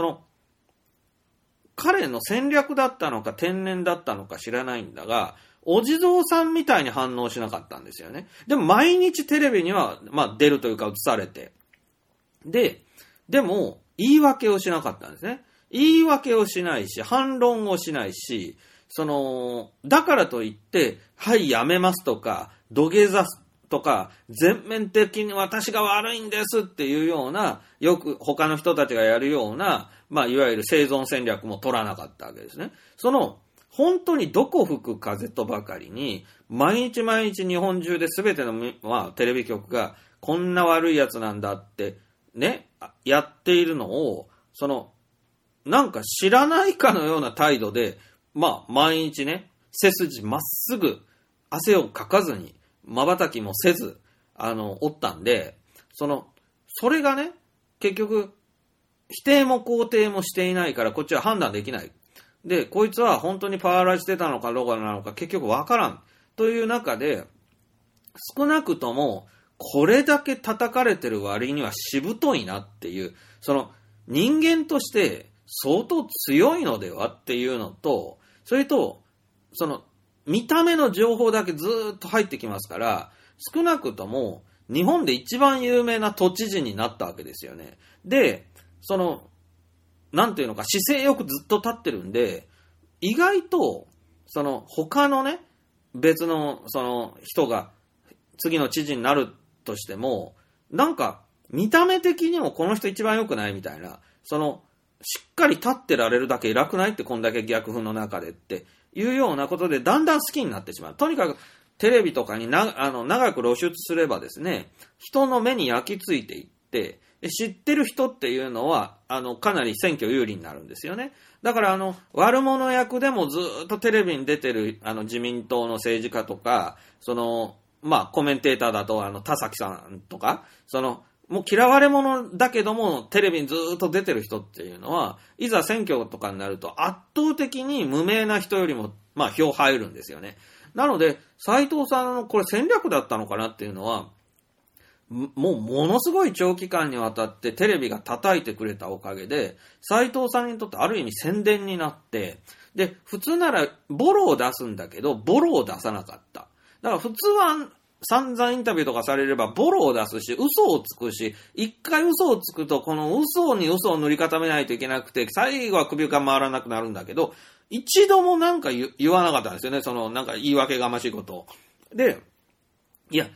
C: 彼の戦略だったのか天然だったのか知らないんだが、お地蔵さんみたいに反応しなかったんですよね。でも毎日テレビには、出るというか映されて。でも言い訳をしなかったんですね。言い訳をしないし、反論をしないし、だからといって、はい、やめますとか、土下座とか、全面的に私が悪いんですっていうような、よく他の人たちがやるような、いわゆる生存戦略も取らなかったわけですね。本当にどこ吹く風とばかりに、毎日毎日日本中で全ての、テレビ局がこんな悪いやつなんだってね、やっているのを、知らないかのような態度で、毎日ね、背筋まっすぐ、汗をかかずに、瞬きもせず、おったんで、それがね、結局、否定も肯定もしていないから、こっちは判断できない。で、こいつは本当にパワハラしてたのかどうかなのか、結局わからん。という中で、少なくとも、これだけ叩かれてる割にはしぶといなっていう、人間として相当強いのではっていうのと、それと、見た目の情報だけずーっと入ってきますから、少なくとも日本で一番有名な都知事になったわけですよね。で、なんていうのか、姿勢よくずっと立ってるんで、意外と、他のね、別の、人が次の知事になるとしても、見た目的にもこの人一番良くないみたいな、しっかり立ってられるだけ偉くないって、こんだけ逆風の中でっていうようなことで、だんだん好きになってしまう。とにかく、テレビとかに長く露出すればですね、人の目に焼き付いていって、知ってる人っていうのは、かなり選挙有利になるんですよね。だから、悪者役でもずっとテレビに出てる、自民党の政治家とか、コメンテーターだと、田崎さんとか、もう嫌われ者だけども、テレビにずっと出てる人っていうのは、いざ選挙とかになると、圧倒的に無名な人よりも、票入るんですよね。なので、斉藤さんのこれ戦略だったのかなっていうのは、ものすごい長期間にわたってテレビが叩いてくれたおかげで、斉藤さんにとってある意味宣伝になって、で、普通ならボロを出すんだけど、ボロを出さなかった。だから普通は散々インタビューとかされればボロを出すし、嘘をつくし、一回嘘をつくとこの嘘に嘘を塗り固めないといけなくて、最後は首が回らなくなるんだけど、一度も言わなかったんですよね。言い訳がましいことを。で、いや、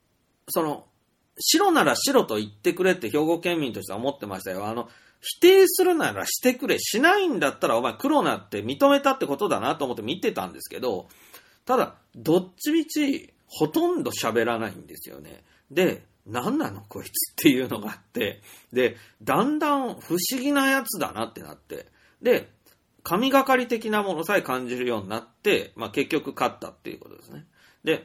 C: 白なら白と言ってくれって兵庫県民としては思ってましたよ。否定するならしてくれ。しないんだったらお前黒なって認めたってことだなと思って見てたんですけど、ただ、どっちみちほとんど喋らないんですよね。で、何なのこいつっていうのがあって、で、だんだん不思議なやつだなってなって、で、神がかり的なものさえ感じるようになって、結局勝ったっていうことですね。で、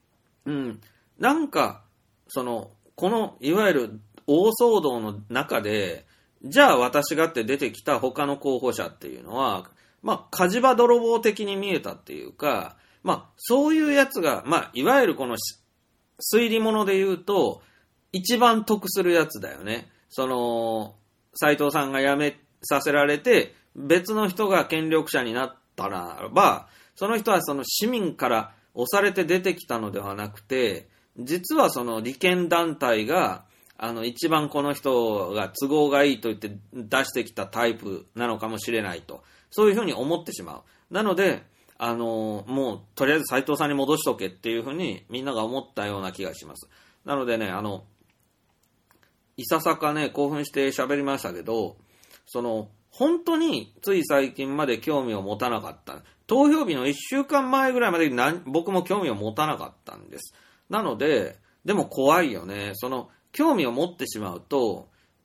C: このいわゆる大騒動の中で、じゃあ私がって出てきた他の候補者っていうのは、火事場泥棒的に見えたっていうか、そういうやつが、いわゆるこの推理物で言うと、一番得するやつだよね。斉藤さんが辞めさせられて、別の人が権力者になったならば、その人は市民から押されて出てきたのではなくて、実は利権団体が、一番この人が都合がいいと言って出してきたタイプなのかもしれないと。そういうふうに思ってしまう。なので、もう、とりあえず斉藤さんに戻しとけっていうふうにみんなが思ったような気がします。なのでね、いささかね、興奮して喋りましたけど、本当につい最近まで興味を持たなかった。投票日の1週間前ぐらいまで僕も興味を持たなかったんです。なので、でも怖いよね。興味を持ってしまうと、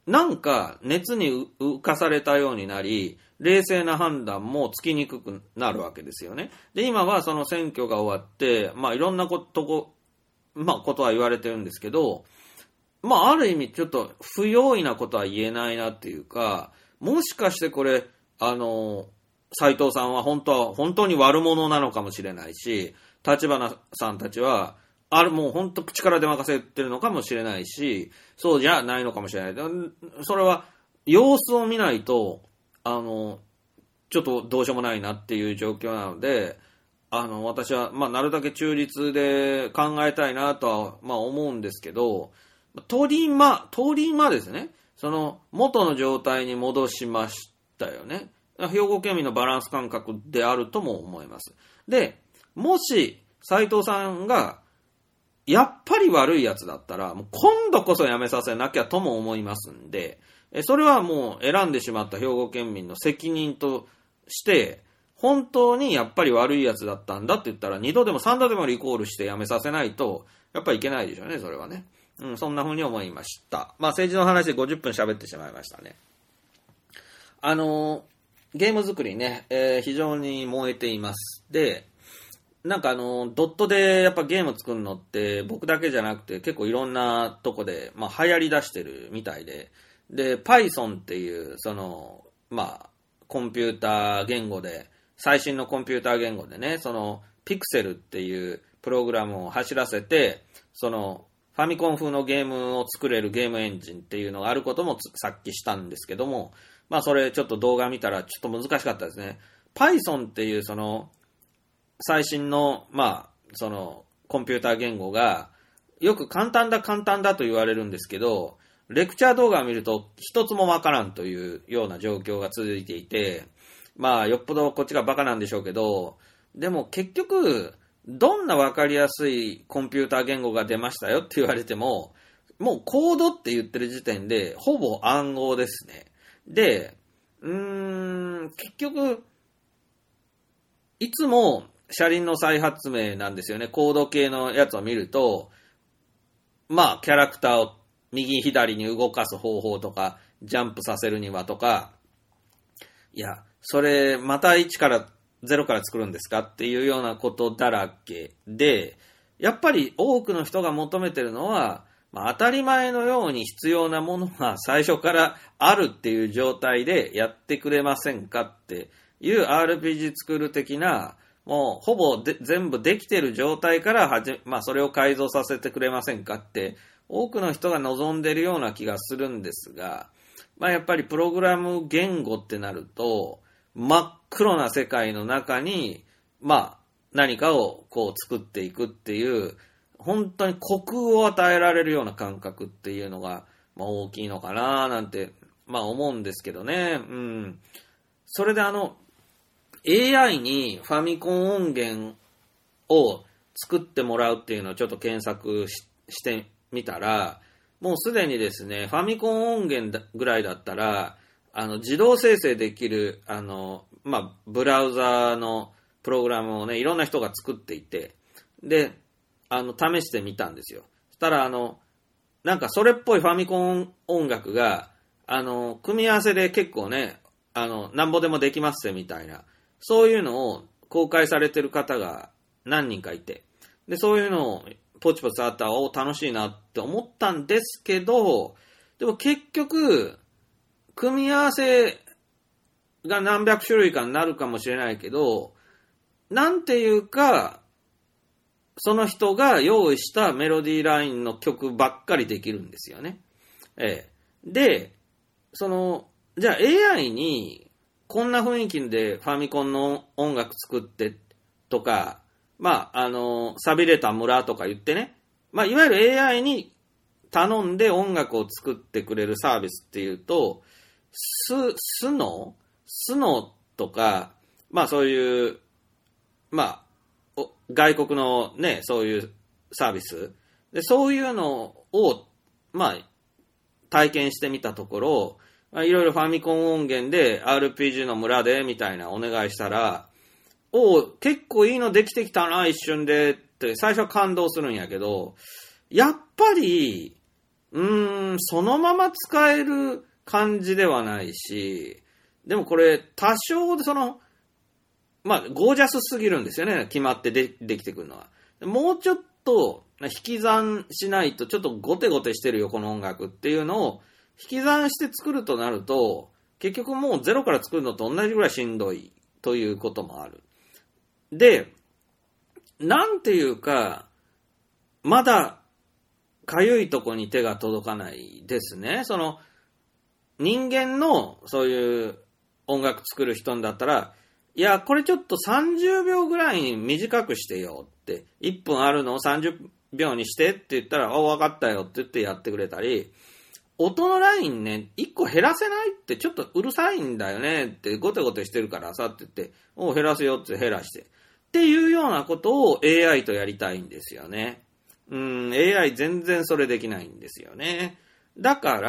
C: なんか熱に浮かされたようになり、冷静な判断もつきにくくなるわけですよね。で、今はその選挙が終わって、いろんなことは言われてるんですけど、ある意味ちょっと不用意なことは言えないなっていうか、もしかしてこれ、斉藤さんは本当に悪者なのかもしれないし、立花さんたちは、もう本当口から出任せてるのかもしれないし、そうじゃないのかもしれない。それは様子を見ないと、ちょっとどうしようもないなっていう状況なので、私は、なるだけ中立で考えたいなとは、思うんですけど、取り間ですね。その、元の状態に戻しましたよね。兵庫県民のバランス感覚であるとも思います。で、もし、斉藤さんが、やっぱり悪いやつだったら、もう今度こそやめさせなきゃとも思いますんで、それはもう選んでしまった兵庫県民の責任として、本当にやっぱり悪いやつだったんだって言ったら、2度でも3度でもリコールしてやめさせないと、やっぱりいけないでしょうね、それはね。そんな風に思いました。政治の話で50分喋ってしまいましたね。ゲーム作りね、非常に燃えています。で、なんかドットでやっぱゲーム作るのって僕だけじゃなくて結構いろんなとこで、流行り出してるみたいで、Python っていうその、コンピューター言語で、最新のコンピューター言語でね、その Pixel っていうプログラムを走らせて、そのファミコン風のゲームを作れるゲームエンジンっていうのがあることもさっきしたんですけども、それちょっと動画見たらちょっと難しかったですね。Python っていうその最新の、そのコンピューター言語がよく簡単だと言われるんですけど、レクチャー動画を見ると一つもわからんというような状況が続いていて、よっぽどこっちがバカなんでしょうけど、でも結局どんなわかりやすいコンピューター言語が出ましたよって言われても、もうコードって言ってる時点でほぼ暗号ですね。で、結局いつも車輪の再発明なんですよね。コード系のやつを見ると、キャラクターを右左に動かす方法とか、ジャンプさせるにはとか、いや、それまた1から0から作るんですかっていうようなことだらけで、やっぱり多くの人が求めてるのは、当たり前のように必要なものが最初からあるっていう状態でやってくれませんかっていう RPG 作る的な、もうほぼ全部できてる状態からそれを改造させてくれませんかって多くの人が望んでるような気がするんですが、やっぱりプログラム言語ってなると真っ黒な世界の中に何かをこう作っていくっていう本当に虚空を与えられるような感覚っていうのが大きいのかななんて思うんですけどね。それでAI にファミコン音源を作ってもらうっていうのをちょっと検索してみたら、もうすでにですね、ファミコン音源ぐらいだったら、自動生成できる、ブラウザーのプログラムをね、いろんな人が作っていて、で、試してみたんですよ。そしたら、なんかそれっぽいファミコン音楽が、組み合わせで結構ね、なんぼでもできますみたいな、そういうのを公開されてる方が何人かいて、で、そういうのをポチポチあったら、楽しいなって思ったんですけど、でも結局、組み合わせが何百種類かになるかもしれないけど、なんていうか、その人が用意したメロディーラインの曲ばっかりできるんですよね。で、じゃあ AI に、こんな雰囲気でファミコンの音楽作ってとか、寂れた村とか言ってね、いわゆる AI に頼んで音楽を作ってくれるサービスっていうと、スノとか、そういう、外国のね、そういうサービスで、そういうのを、体験してみたところ、いろいろファミコン音源で RPG の村でみたいなお願いしたら、結構いいのできてきたな一瞬でって最初は感動するんやけど、やっぱりそのまま使える感じではないし、でもこれ多少ゴージャスすぎるんですよね。決まってできてくるのは。もうちょっと引き算しないとちょっとゴテゴテしてるよ、この音楽っていうのを引き算して作るとなると、結局もうゼロから作るのと同じぐらいしんどいということもある。で、なんていうか、まだかゆいとこに手が届かないですね。人間のそういう音楽作る人だったら、いや、これちょっと30秒ぐらいに短くしてよって、1分あるのを30秒にしてって言ったら、わかったよって言ってやってくれたり、音のラインね、1個減らせないってちょっとうるさいんだよねってゴテゴテしてるからさって言って、減らすよって減らして。っていうようなことを AI とやりたいんですよね。AI 全然それできないんですよね。だから、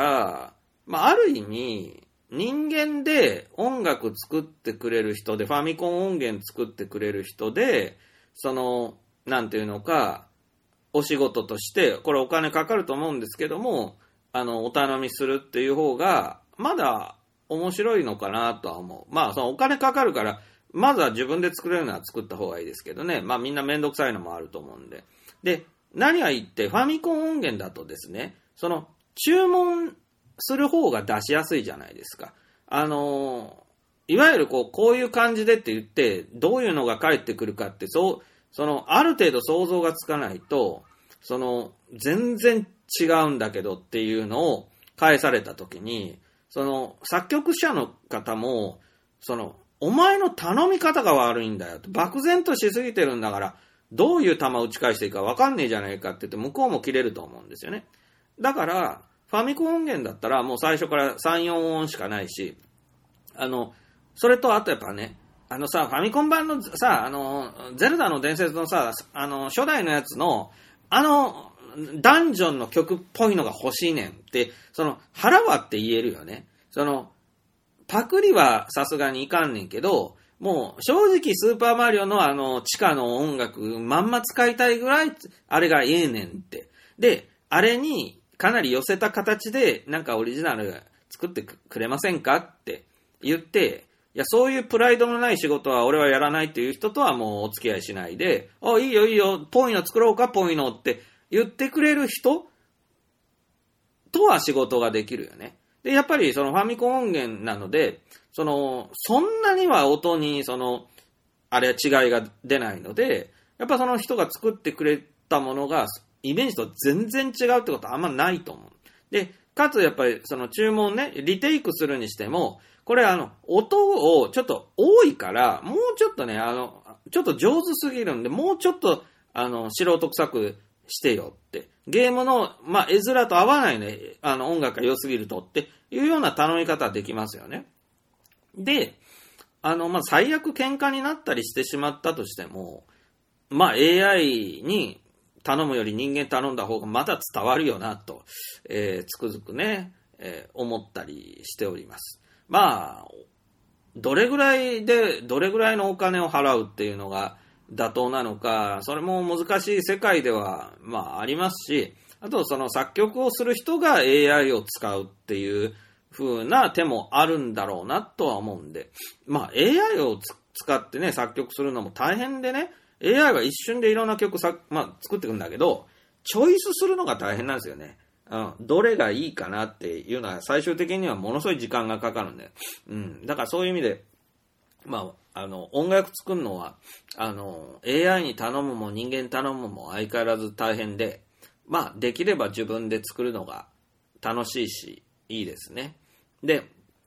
C: ある意味、人間で音楽作ってくれる人で、ファミコン音源作ってくれる人で、なんていうのか、お仕事として、これお金かかると思うんですけども、お頼みするっていう方が、まだ面白いのかなとは思う。お金かかるから、まずは自分で作れるのは作った方がいいですけどね。みんなめんどくさいのもあると思うんで。で、何がいいって、ファミコン音源だとですね、注文する方が出しやすいじゃないですか。いわゆるこういう感じでって言って、どういうのが返ってくるかって、ある程度想像がつかないと、全然違うんだけどっていうのを返されたときに、作曲者の方も、お前の頼み方が悪いんだよと、漠然としすぎてるんだから、どういう球を打ち返していいか分かんねえじゃねえかって言って、向こうも切れると思うんですよね。だから、ファミコン音源だったらもう最初から3、4音しかないし、それとあとやっぱね、ファミコン版のゼルダの伝説の初代のやつの、ダンジョンの曲っぽいのが欲しいねんって、腹割って言えるよね。パクリはさすがにいかんねんけど、もう正直スーパーマリオの地下の音楽まんま使いたいぐらい、あれがええねんって。で、あれにかなり寄せた形でなんかオリジナル作ってくれませんかって言って、いや、そういうプライドのない仕事は俺はやらないっていう人とはもうお付き合いしないで、いいよいいよ、ぽいの作ろうか、ぽいのって言ってくれる人とは仕事ができるよね。で、やっぱりファミコン音源なので、そんなには音にあれ違いが出ないので、やっぱその人が作ってくれたものがイメージと全然違うってことはあんまないと思う。で、かつやっぱり注文ね、リテイクするにしても、これ音をちょっと多いから、もうちょっとね、ちょっと上手すぎるんで、もうちょっと素人臭くしてよって。ゲームの、絵面と合わないね、音楽が良すぎるとっていうような頼み方はできますよね。で、最悪喧嘩になったりしてしまったとしても、AI に頼むより人間頼んだ方がまだ伝わるよなと、つくづくね、思ったりしております。どれぐらいのお金を払うっていうのが妥当なのか、それも難しい世界では、ありますし、あと作曲をする人が AI を使うっていう風な手もあるんだろうなとは思うんで、AI を使ってね、作曲するのも大変でね、AI は一瞬でいろんな曲作っていくんだけど、チョイスするのが大変なんですよね。どれがいいかなっていうのは最終的にはものすごい時間がかかるんで、だからそういう意味で、音楽作るのは、AI に頼むも人間頼むも相変わらず大変で、できれば自分で作るのが楽しいし、いいですね。で、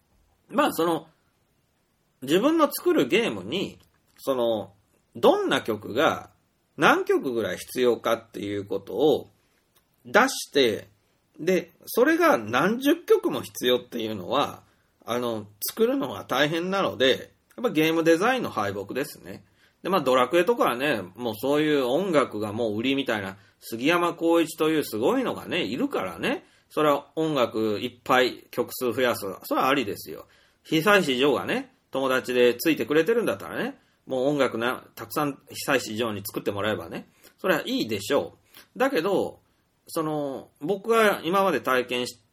C: 自分の作るゲームに、どんな曲が何曲ぐらい必要かっていうことを出して、で、それが何十曲も必要っていうのは、作るのが大変なので、やっぱゲームデザインの敗北ですね。で、ドラクエとかはね、もうそういう音楽がもう売りみたいな、杉山浩一というすごいのがね、いるからね、それは音楽いっぱい曲数増やす。それはありですよ。久石譲がね、友達でついてくれてるんだったらね、もう音楽たくさん久石譲に作ってもらえばね、それはいいでしょう。だけど、僕が今まで体験し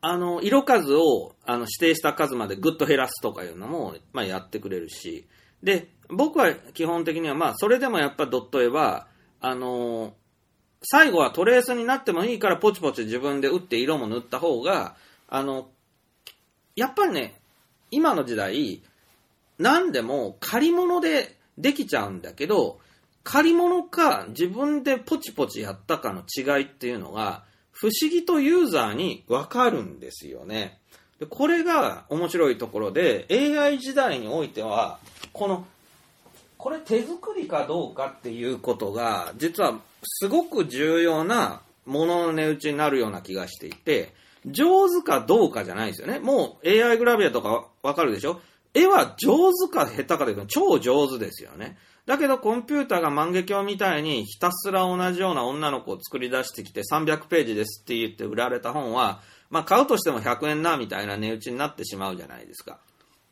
C: 色数を指定した数までぐっと減らすとかいうのも、まあ、やってくれるし、で、僕は基本的には、まあ、それでもやっぱドット絵は、最後はトレースになってもいいからポチポチ自分で打って色も塗った方が、やっぱりね、今の時代、何でも借り物でできちゃうんだけど、借り物か自分でポチポチやったかの違いっていうのが、不思議とユーザーにわかるんですよね。でこれが面白いところで、AI 時代においては、これ手作りかどうかっていうことが、実はすごく重要なものの値打ちになるような気がしていて、上手かどうかじゃないですよね。もう AI グラビアとかわかるでしょ？絵は上手か下手かというと超上手ですよね。だけどコンピューターが万華鏡みたいにひたすら同じような女の子を作り出してきて300ページですって言って売られた本は、まあ買うとしても100円なみたいな値打ちになってしまうじゃないですか。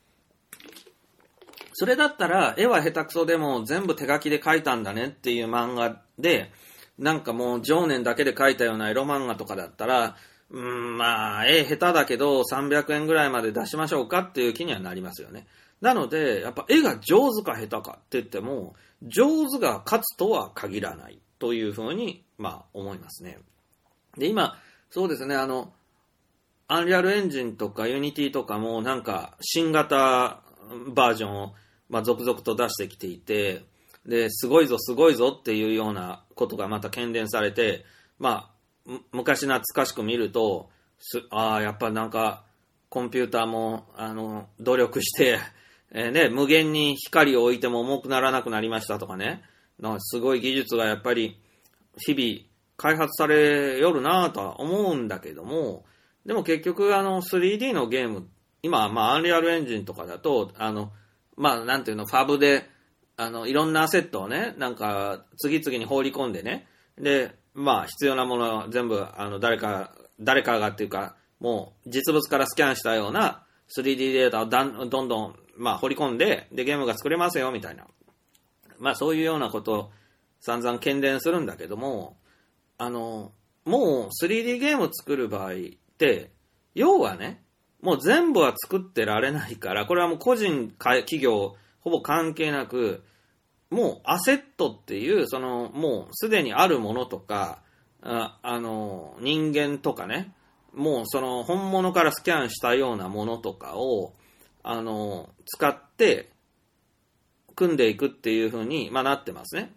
C: それだったら絵は下手くそでも全部手書きで描いたんだねっていう漫画で、なんかもう情念だけで描いたようなエロ漫画とかだったら、まあ絵下手だけど300円ぐらいまで出しましょうかっていう気にはなりますよね。なのでやっぱ絵が上手か下手かって言っても上手が勝つとは限らないというふうにまあ思いますね。で今そうですね、アンリアルエンジンとかユニティとかもなんか新型バージョンをまあ続々と出してきていて、ですごいぞすごいぞっていうようなことがまた喧伝されて、まあ昔懐かしく見ると、やっぱなんかコンピューターも努力してね、無限に光を置いても重くならなくなりましたとかね、なんかすごい技術がやっぱり日々開発されよるなとは思うんだけども、でも結局3D のゲーム、今まあアンリアルエンジンとかだとまあなんていうの、ファブでいろんなアセットをね、なんか次々に放り込んでね、でまあ必要なものは全部誰かがっていうか、もう実物からスキャンしたような 3D データをどんどんまあ掘り込んで、でゲームが作れますよみたいな、まあそういうようなことを散々喧伝するんだけども、もう 3D ゲームを作る場合って要はね、もう全部は作ってられないから、これはもう個人企業ほぼ関係なく、もうアセットっていうもうすでにあるものとか、人間とかね、もう本物からスキャンしたようなものとかを使って組んでいくっていう風にまあなってますね。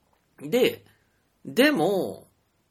C: でも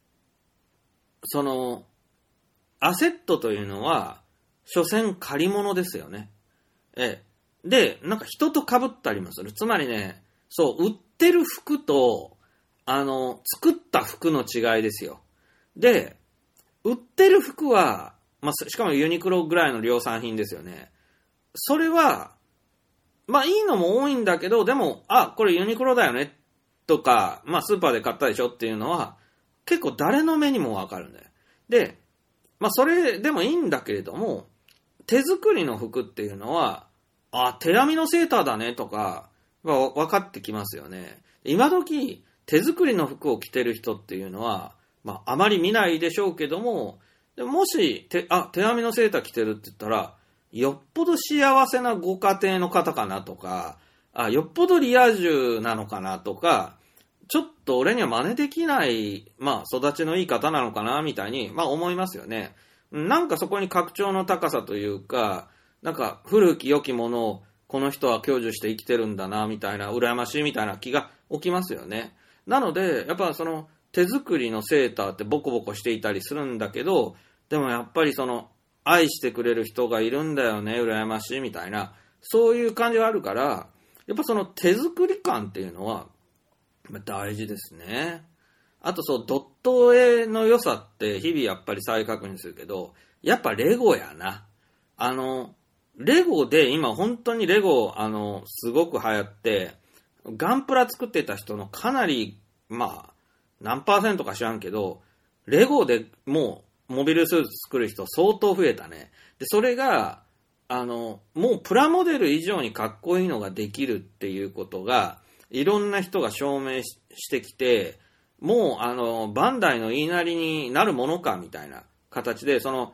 C: アセットというのは所詮借り物ですよね。でなんか人と被ったりもする。つまりね、そう売ってる服と作った服の違いですよ。で売ってる服は、まあ、しかもユニクロぐらいの量産品ですよね。それはまあいいのも多いんだけど、でもこれユニクロだよねとか、まあスーパーで買ったでしょっていうのは結構誰の目にもわかるんだよ。でまあそれでもいいんだけれども、手作りの服っていうのは手編みのセーターだねとか分かってきますよね。今時手作りの服を着てる人っていうのはまああまり見ないでしょうけども、もし手編みのセーター着てるって言ったら、よっぽど幸せなご家庭の方かなとか、よっぽどリア充なのかなとか、ちょっと俺には真似できない、まあ育ちのいい方なのかなみたいに、まあ思いますよね。なんかそこに格調の高さというか、なんか古き良きものをこの人は享受して生きてるんだなみたいな、羨ましいみたいな気が起きますよね。なのでやっぱ手作りのセーターってボコボコしていたりするんだけど、でもやっぱり愛してくれる人がいるんだよね、羨ましいみたいな、そういう感じがあるから、やっぱ手作り感っていうのは大事ですね。あとドット絵の良さって日々やっぱり再確認するけど、やっぱレゴやな。レゴで今本当にレゴすごく流行って、ガンプラ作ってた人のかなりまあ何%か知らんけど、レゴでもうモビルスーツ作る人相当増えたね。でそれがもうプラモデル以上にかっこいいのができるっていうことがいろんな人が証明してきて、もうバンダイの言いなりになるものかみたいな形で、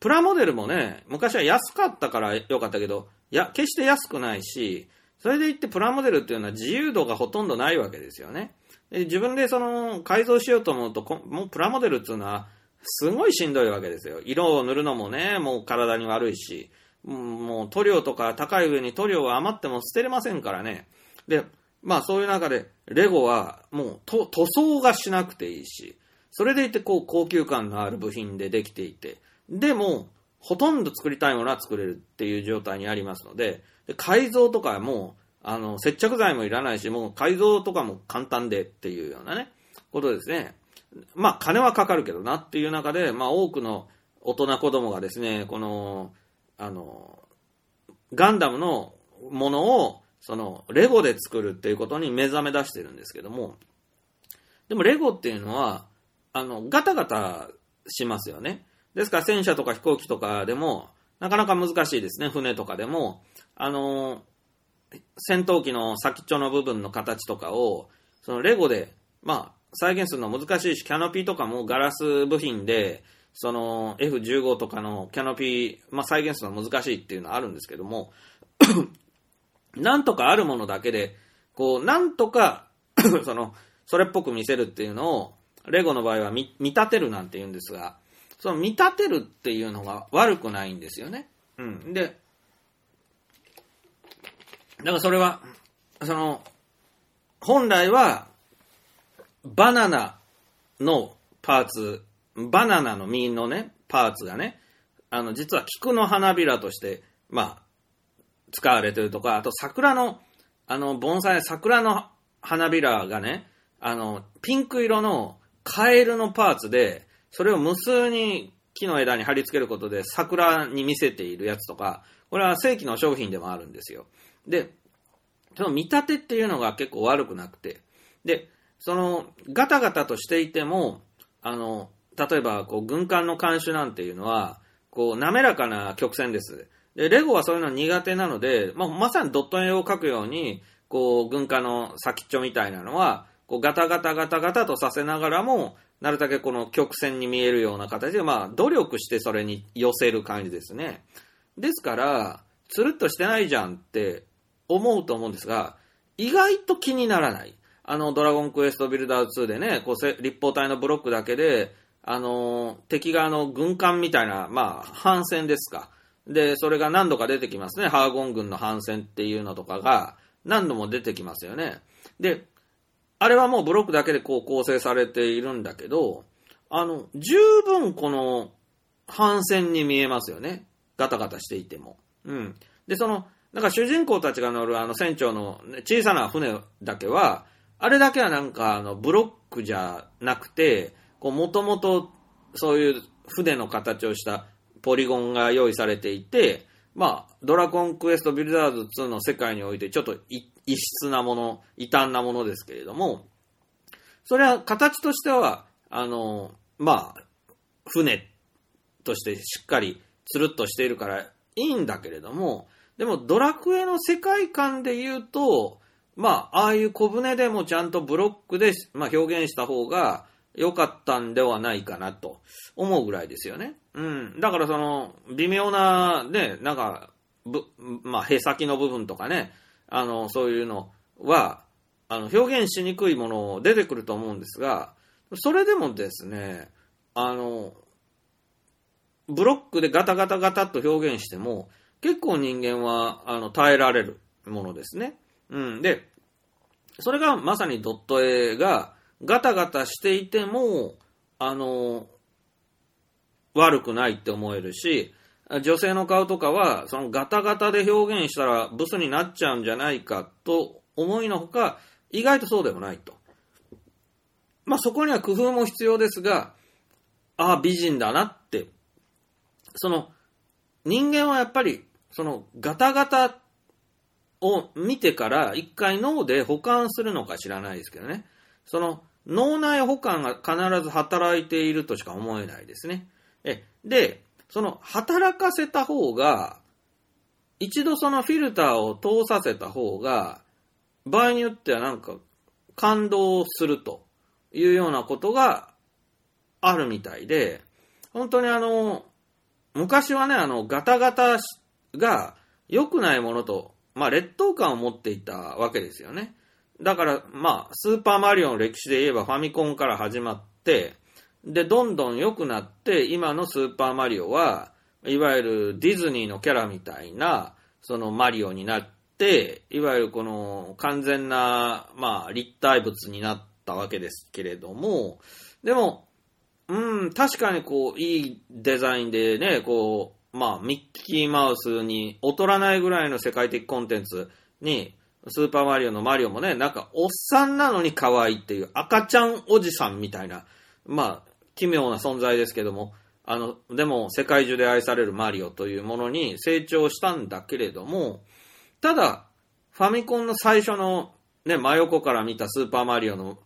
C: プラモデルもね、昔は安かったから良かったけど、決して安くないし、それでいってプラモデルっていうのは自由度がほとんどないわけですよね。で自分で改造しようと思うと、もうプラモデルっていうのはすごいしんどいわけですよ。色を塗るのもね、もう体に悪いし、もう塗料とか高い上に塗料が余っても捨てれませんからね。で、そういう中でレゴはもう塗装がしなくていいし、それでいて高級感のある部品でできていて、でもほとんど作りたいものは作れるっていう状態にありますので、改造とかはもう接着剤もいらないし、もう改造とかも簡単でっていうようなねことですね。金はかかるけどなっていう中で、多くの大人子供がですね、このガンダムのものをレゴで作るっていうことに目覚め出してるんですけども、でもレゴっていうのはガタガタしますよね。ですから戦車とか飛行機とかでもなかなか難しいですね。船とかでも戦闘機の先っちょの部分の形とかをレゴで再現するのは難しいし、キャノピーとかもガラス部品でF15 とかのキャノピー、再現するのは難しいっていうのはあるんですけどもなんとかあるものだけでなんとかそれっぽく見せるっていうのをレゴの場合は見立てるなんて言うんですが、見立てるっていうのが悪くないんですよね。で、だからそれは本来はバナナのパーツ、バナナの実のねパーツがね、実は菊の花びらとして使われてるとか、あと桜の盆栽桜の花びらがね、ピンク色のカエルのパーツで、それを無数に木の枝に貼り付けることで桜に見せているやつとか、これは正規の商品でもあるんですよ。で、その見立てっていうのが結構悪くなくて、で、ガタガタとしていても、例えば軍艦の艦首なんていうのは滑らかな曲線です。で、レゴはそういうの苦手なので、まさにドット絵を描くように軍艦の先っちょみたいなのはガタガタガタガタとさせながらも、なるだけ曲線に見えるような形で、努力してそれに寄せる感じですね。ですから、つるっとしてないじゃんって思うと思うんですが、意外と気にならない。ドラゴンクエストビルダー2でね、立方体のブロックだけで、敵側の軍艦みたいな、反戦ですか。で、それが何度か出てきますね。ハーゴン軍の反戦っていうのとかが何度も出てきますよね。で、あれはもうブロックだけで構成されているんだけど、十分反戦に見えますよね。ガタガタしていても。で、なんか主人公たちが乗る船長の小さな船だけは、あれだけはなんかブロックじゃなくて、もともとそういう船の形をしたポリゴンが用意されていて、ドラゴンクエストビルダーズ2の世界においてちょっと異質なもの、異端なものですけれども、それは形としては、船としてしっかりつるっとしているからいいんだけれども、でもドラクエの世界観で言うと、ああいう小舟でもちゃんとブロックで、表現した方が良かったんではないかなと思うぐらいですよね。だから微妙なね、なんかへさきの部分とかね、そういうのは表現しにくいもの出てくると思うんですが、それでもですね、ブロックでガタガタガタっと表現しても結構人間は耐えられるものですね。で、それがまさにドット絵がガタガタしていても悪くないって思えるし、女性の顔とかはそのガタガタで表現したらブスになっちゃうんじゃないかと思いのほか、意外とそうでもないと。そこには工夫も必要ですが、美人だなって、人間はやっぱりガタガタを見てから一回脳で保管するのか知らないですけどね、脳内保管が必ず働いているとしか思えないですね。で、働かせた方が、一度フィルターを通させた方が、場合によってはなんか感動するというようなことがあるみたいで、本当に昔はね、ガタガタが良くないものと、劣等感を持っていたわけですよね。だから、スーパーマリオの歴史で言えばファミコンから始まって、で、どんどん良くなって、今のスーパーマリオは、いわゆるディズニーのキャラみたいな、そのマリオになって、いわゆるこの完全な、立体物になったわけですけれども、でも、確かにいいデザインでね、ミッキーマウスに劣らないぐらいの世界的コンテンツに、スーパーマリオのマリオもね、なんかおっさんなのに可愛いっていう赤ちゃんおじさんみたいな、奇妙な存在ですけども、でも世界中で愛されるマリオというものに成長したんだけれども、ただ、ファミコンの最初のね、真横から見たスーパーマリオの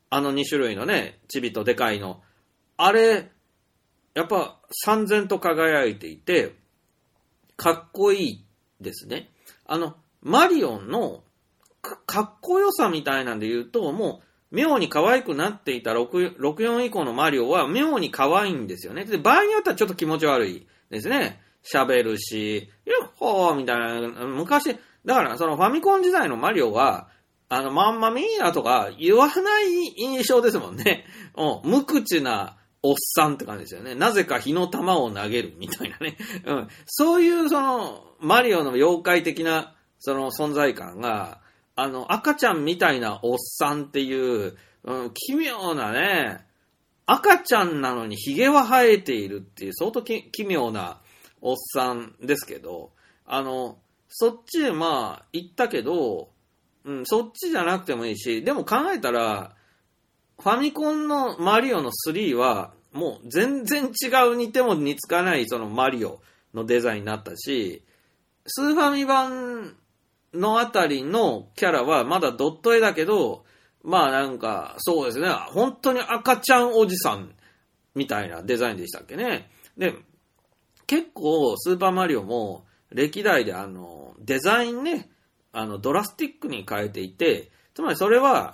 C: 2種類のね、チビとデカいの、あれ、やっぱ燦然と輝いていて、かっこいいですね。マリオのかっこよさみたいなんで言うと、もう妙に可愛くなっていた64以降のマリオは妙に可愛いんですよね。で、場合によってはちょっと気持ち悪いですね。喋るし、よっほーみたいな、昔、だからそのファミコン時代のマリオは、マンマミーナとか言わない印象ですもんね。無口なおっさんって感じですよね。なぜか火の玉を投げるみたいなね。そういうその、マリオの妖怪的なその存在感が、赤ちゃんみたいなおっさんっていう、奇妙なね、赤ちゃんなのに髭は生えているっていう相当奇妙なおっさんですけど、そっちへ行ったけど、そっちじゃなくてもいいし、でも考えたら、ファミコンのマリオの3は、もう全然違う似ても似つかないそのマリオのデザインになったし、スーファミ版のあたりのキャラはまだドット絵だけど、そうですね、本当に赤ちゃんおじさんみたいなデザインでしたっけね。で、結構スーパーマリオも歴代でデザインね、ドラスティックに変えていて、つまりそれは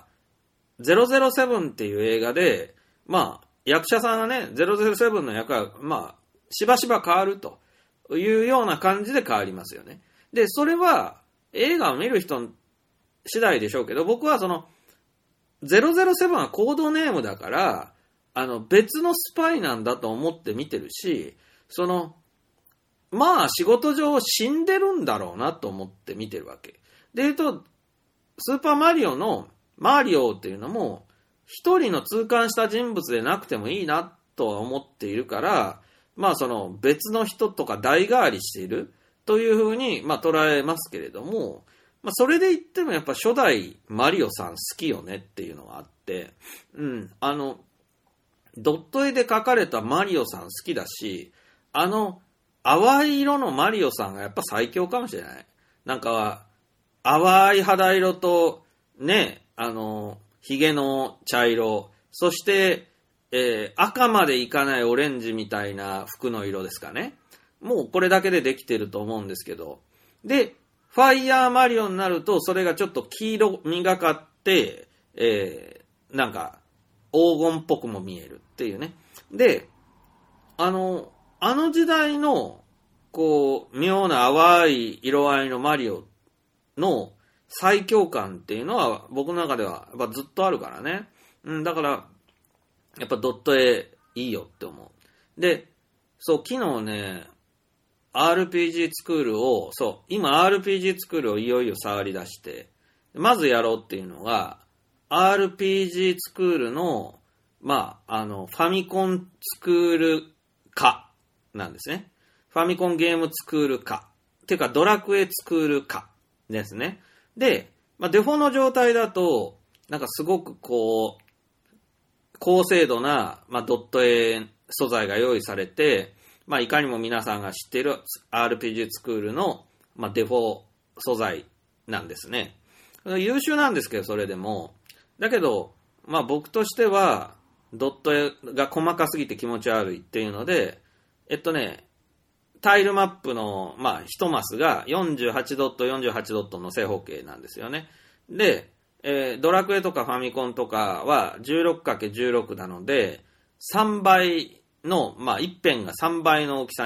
C: 007っていう映画で、役者さんがね、007の役は、しばしば変わるというような感じで変わりますよね。で、それは映画を見る人次第でしょうけど、僕はその、007はコードネームだから、別のスパイなんだと思って見てるし、その、仕事上死んでるんだろうなと思って見てるわけ。で言うと、スーパーマリオのマリオっていうのも、一人の痛感した人物でなくてもいいなとは思っているから、その別の人とか代替わりしているというふうに、捉えますけれども、それで言ってもやっぱ初代マリオさん好きよねっていうのがあって、ドット絵で描かれたマリオさん好きだし、淡い色のマリオさんがやっぱ最強かもしれない。なんか、淡い肌色と、ね、髭の茶色、そして、赤までいかないオレンジみたいな服の色ですかね。もうこれだけでできてると思うんですけど。で、ファイヤーマリオになると、それがちょっと黄色みがかって、なんか、黄金っぽくも見えるっていうね。で、あの時代の、妙な淡い色合いのマリオの最強感っていうのは、僕の中ではやっぱずっとあるからね。だから、やっぱドット絵いいよって思う。で、そう、昨日ね、RPG スクールを、今 RPG スクールをいよいよ触り出して、まずやろうっていうのが、RPG スクールの、ファミコンスクール化なんですね。ファミコンゲームスクール化。ていうか、ドラクエスクール化ですね。で、デフォの状態だと、なんかすごく高精度な、ドット絵素材が用意されて、いかにも皆さんが知っている RPG スクールの、デフォ素材なんですね。優秀なんですけど、それでも。だけど、僕としては、ドット絵が細かすぎて気持ち悪いっていうので、タイルマップの、1マスが48ドット、48ドットの正方形なんですよね。で、ドラクエとかファミコンとかは 16×16 なので、3倍の、一辺が3倍の大きさに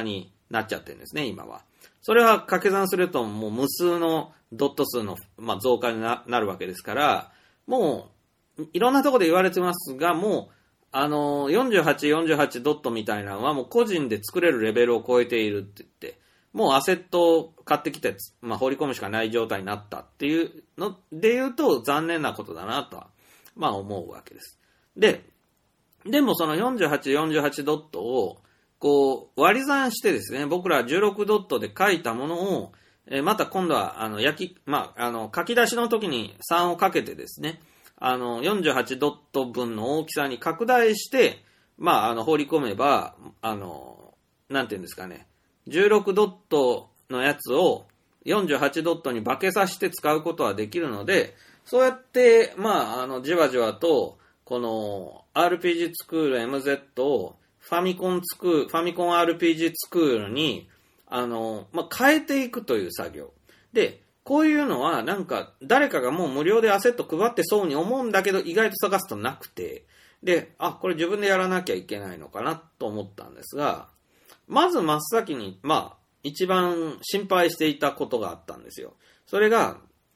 C: なっちゃってるんですね、今は。それは掛け算するともう無数のドット数の、増加に なるわけですから、もういろんなところで言われてますが、もう48ドットみたいなのはもう個人で作れるレベルを超えているって言って、もうアセットを買ってきて、放り込むしかない状態になったっていうので言うと残念なことだなとは、思うわけです。でもその48ドットをこう割り算してですね、僕ら16ドットで書いたものを、また今度は書き出しの時に3をかけてですね、48ドット分の大きさに拡大して、放り込めば、なんていうんですかね、16ドットのやつを48ドットに化けさせて使うことはできるので、そうやって、じわじわと、この RPG スクール MZ をファミコン RPG スクールに、変えていくという作業。で、こういうのはなんか誰かがもう無料でアセット配ってそうに思うんだけど、意外と探すとなくて、で、これ自分でやらなきゃいけないのかなと思ったんですが、まず真っ先に、一番心配していたことがあったんですよ。それが、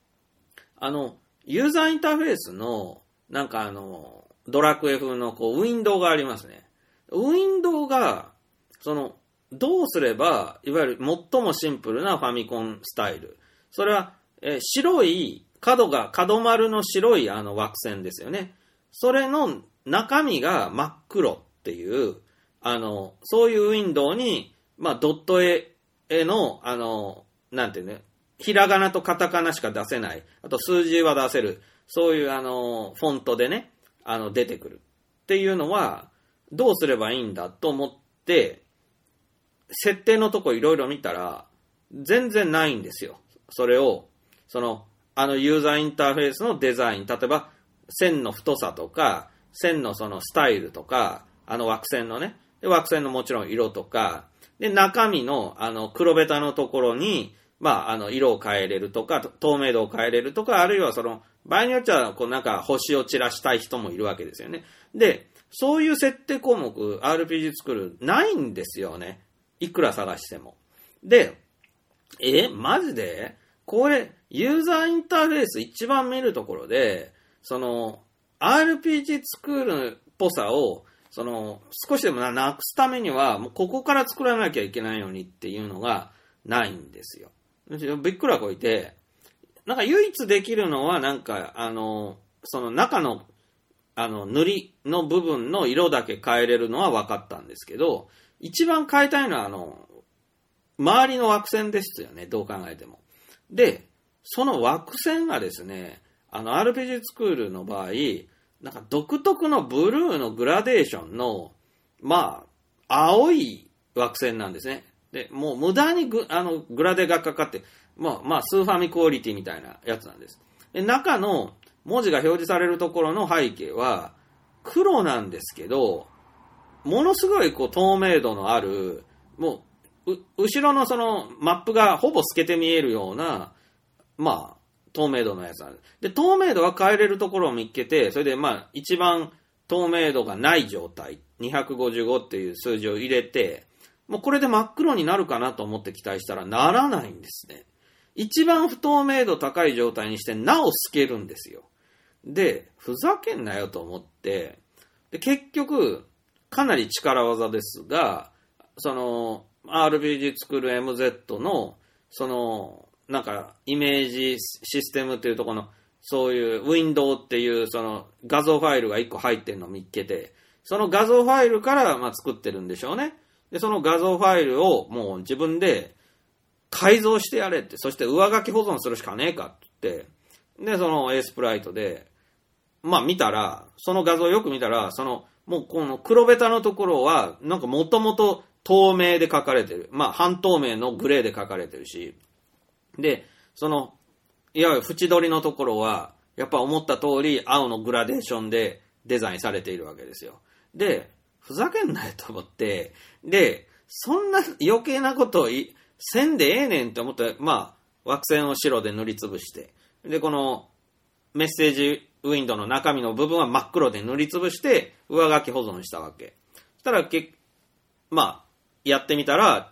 C: ユーザーインターフェースの、ドラクエ風のウィンドウがありますね。ウィンドウが、どうすれば、いわゆる最もシンプルなファミコンスタイル。それは、白い、角丸の白い枠線ですよね。それの中身が真っ黒っていう、そういうウィンドウに、ドット絵の、なんていうね、ひらがなとカタカナしか出せない。あと数字は出せる。そういうフォントでね、出てくる。っていうのは、どうすればいいんだと思って、設定のとこいろいろ見たら、全然ないんですよ。それを、ユーザーインターフェースのデザイン。例えば、線の太さとか、線のそのスタイルとか、枠線のね、枠線のもちろん色とか、で、中身の、黒ベタのところに、色を変えれるとか、透明度を変えれるとか、あるいは場合によっては、星を散らしたい人もいるわけですよね。で、そういう設定項目、RPG 作る、ないんですよね。いくら探しても。で、マジでこれ、ユーザーインターフェース一番見るところで、RPG スクールっぽさを、少しでもなくすためには、もうここから作らなきゃいけないのにっていうのがないんですよ。びっくらこいて、唯一できるのは、その中の、塗りの部分の色だけ変えれるのは分かったんですけど、一番変えたいのは、周りの枠線ですよね、どう考えても。で、その枠線がですね、RPG スクールの場合、独特のブルーのグラデーションの、青い枠線なんですね。で、もう無駄にグラデがかかって、スーファミクオリティみたいなやつなんです。で、中の文字が表示されるところの背景は黒なんですけど、ものすごい透明度のある、もう、後ろのそのマップがほぼ透けて見えるような、透明度のやつなんです。で、透明度は変えれるところを見つけて、それで一番透明度がない状態、255っていう数字を入れて、もうこれで真っ黒になるかなと思って期待したらならないんですね。一番不透明度高い状態にしてなお透けるんですよ。で、ふざけんなよと思って、で結局、かなり力技ですが、RPG 作る MZ の、イメージシステムっていうところの、そういうウィンドウっていう画像ファイルが1個入ってるのを見つけて、その画像ファイルから作ってるんでしょうね。で、その画像ファイルをもう自分で改造してやれって、そして上書き保存するしかねえかって言って、で、その A スプライトで、見たら、その画像をよく見たら、もうこの黒ベタのところは、もともと透明で書かれてる。半透明のグレーで書かれてるし、で、いわゆる縁取りのところは、やっぱ思った通り青のグラデーションでデザインされているわけですよ。で、ふざけんなよと思って、で、そんな余計なことをせんでええねんって思って、枠線を白で塗りつぶして、で、このメッセージウィンドウの中身の部分は真っ黒で塗りつぶして、上書き保存したわけ。そしたらやってみたら、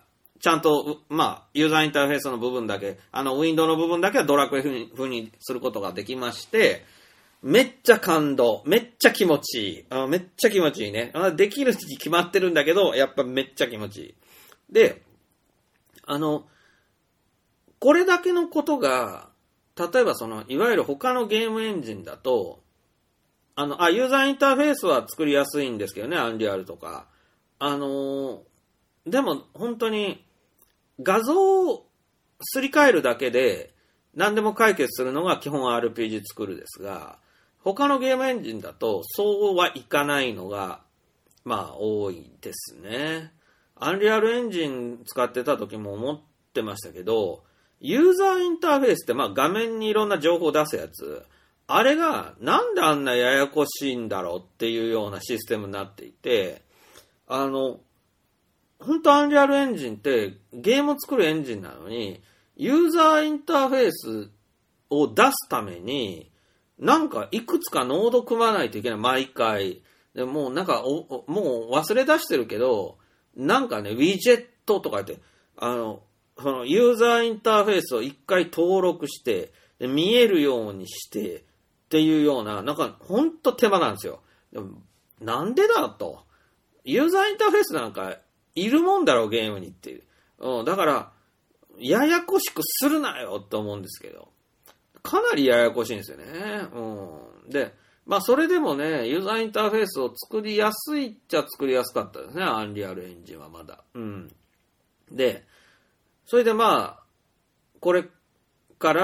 C: ちゃんと、ユーザーインターフェースの部分だけ、ウィンドウの部分だけはドラクエ風にすることができまして、めっちゃ感動。めっちゃ気持ちいい。めっちゃ気持ちいいね。できるに決まってるんだけど、やっぱめっちゃ気持ちいい。で、これだけのことが、例えばいわゆる他のゲームエンジンだと、ユーザーインターフェースは作りやすいんですけどね、アンリアルとか。でも本当に画像をすり替えるだけで何でも解決するのが基本 RPG 作るですが、他のゲームエンジンだとそうはいかないのが多いですね。アンリアルエンジン使ってた時も思ってましたけど、ユーザーインターフェースって画面にいろんな情報を出すやつ、あれがなんであんなややこしいんだろうっていうようなシステムになっていて、本当アンリアルエンジンってゲームを作るエンジンなのに、ユーザーインターフェースを出すために、いくつかノード組まないといけない、毎回。でもうもう忘れ出してるけど、ウィジェットとか言って、そのユーザーインターフェースを一回登録して、で見えるようにして、っていうような、ほんと手間なんですよ。でもなんでだと。ユーザーインターフェースなんかいるもんだろう、ゲームにっていう。だから、ややこしくするなよって思うんですけど。かなりややこしいんですよね。で、それでもね、ユーザーインターフェースを作りやすいっちゃ作りやすかったですね、アンリアルエンジンはまだ。で、それでこれから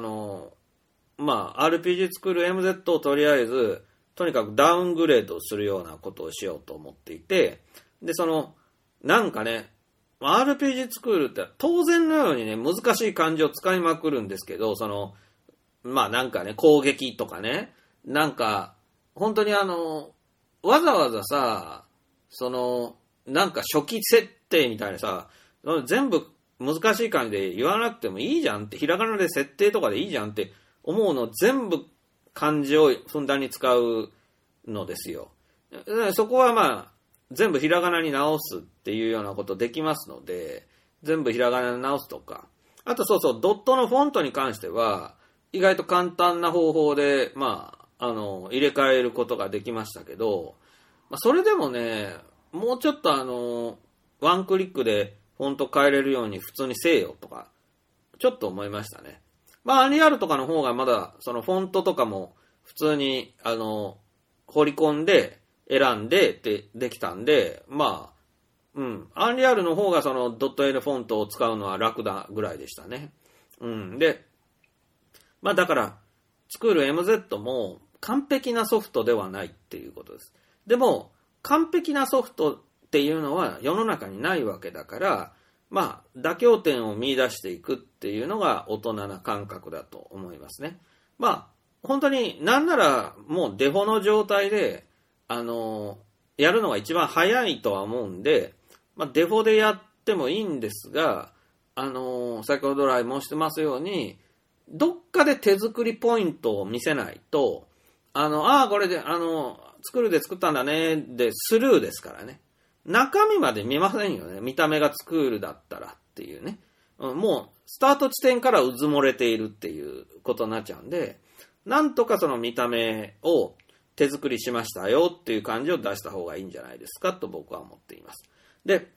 C: 、RPG 作る MZ をとりあえず、とにかくダウングレードするようなことをしようと思っていて、で、RPG 作るって当然のようにね、難しい漢字を使いまくるんですけど、攻撃とかね、本当にわざわざさ、初期設定みたいなさ、全部難しい漢字で言わなくてもいいじゃんって、ひらがなで設定とかでいいじゃんって思うの、全部漢字をふんだんに使うのですよ。そこは全部ひらがなに直すっていうようなことできますので、全部ひらがなに直すとか、あとドットのフォントに関しては、意外と簡単な方法で、入れ替えることができましたけど、それでもね、もうちょっとワンクリックでフォント変えれるように普通にせえよとか、ちょっと思いましたね。アンリアルとかの方がまだ、フォントとかも普通に、掘り込んで、選んでってできたんで、アンリアルの方がドット N フォントを使うのは楽だぐらいでしたね。で、だから、作る MZ も完璧なソフトではないっていうことです。でも、完璧なソフトっていうのは世の中にないわけだから、妥協点を見出していくっていうのが大人な感覚だと思いますね。本当になんならもうデフォの状態で、やるのが一番早いとは思うんで、デフォでやってもいいんですが、先ほど来申してますように、どっかで手作りポイントを見せないと、これで、作るで作ったんだね、でスルーですからね。中身まで見ませんよね。見た目が作るだったらっていうね。もう、スタート地点からうずもれているっていうことになっちゃうんで、なんとかその見た目を手作りしましたよっていう感じを出した方がいいんじゃないですかと僕は思っています。で、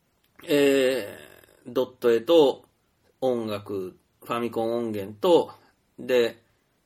C: ドット絵と音楽、ファミコン音源と、で、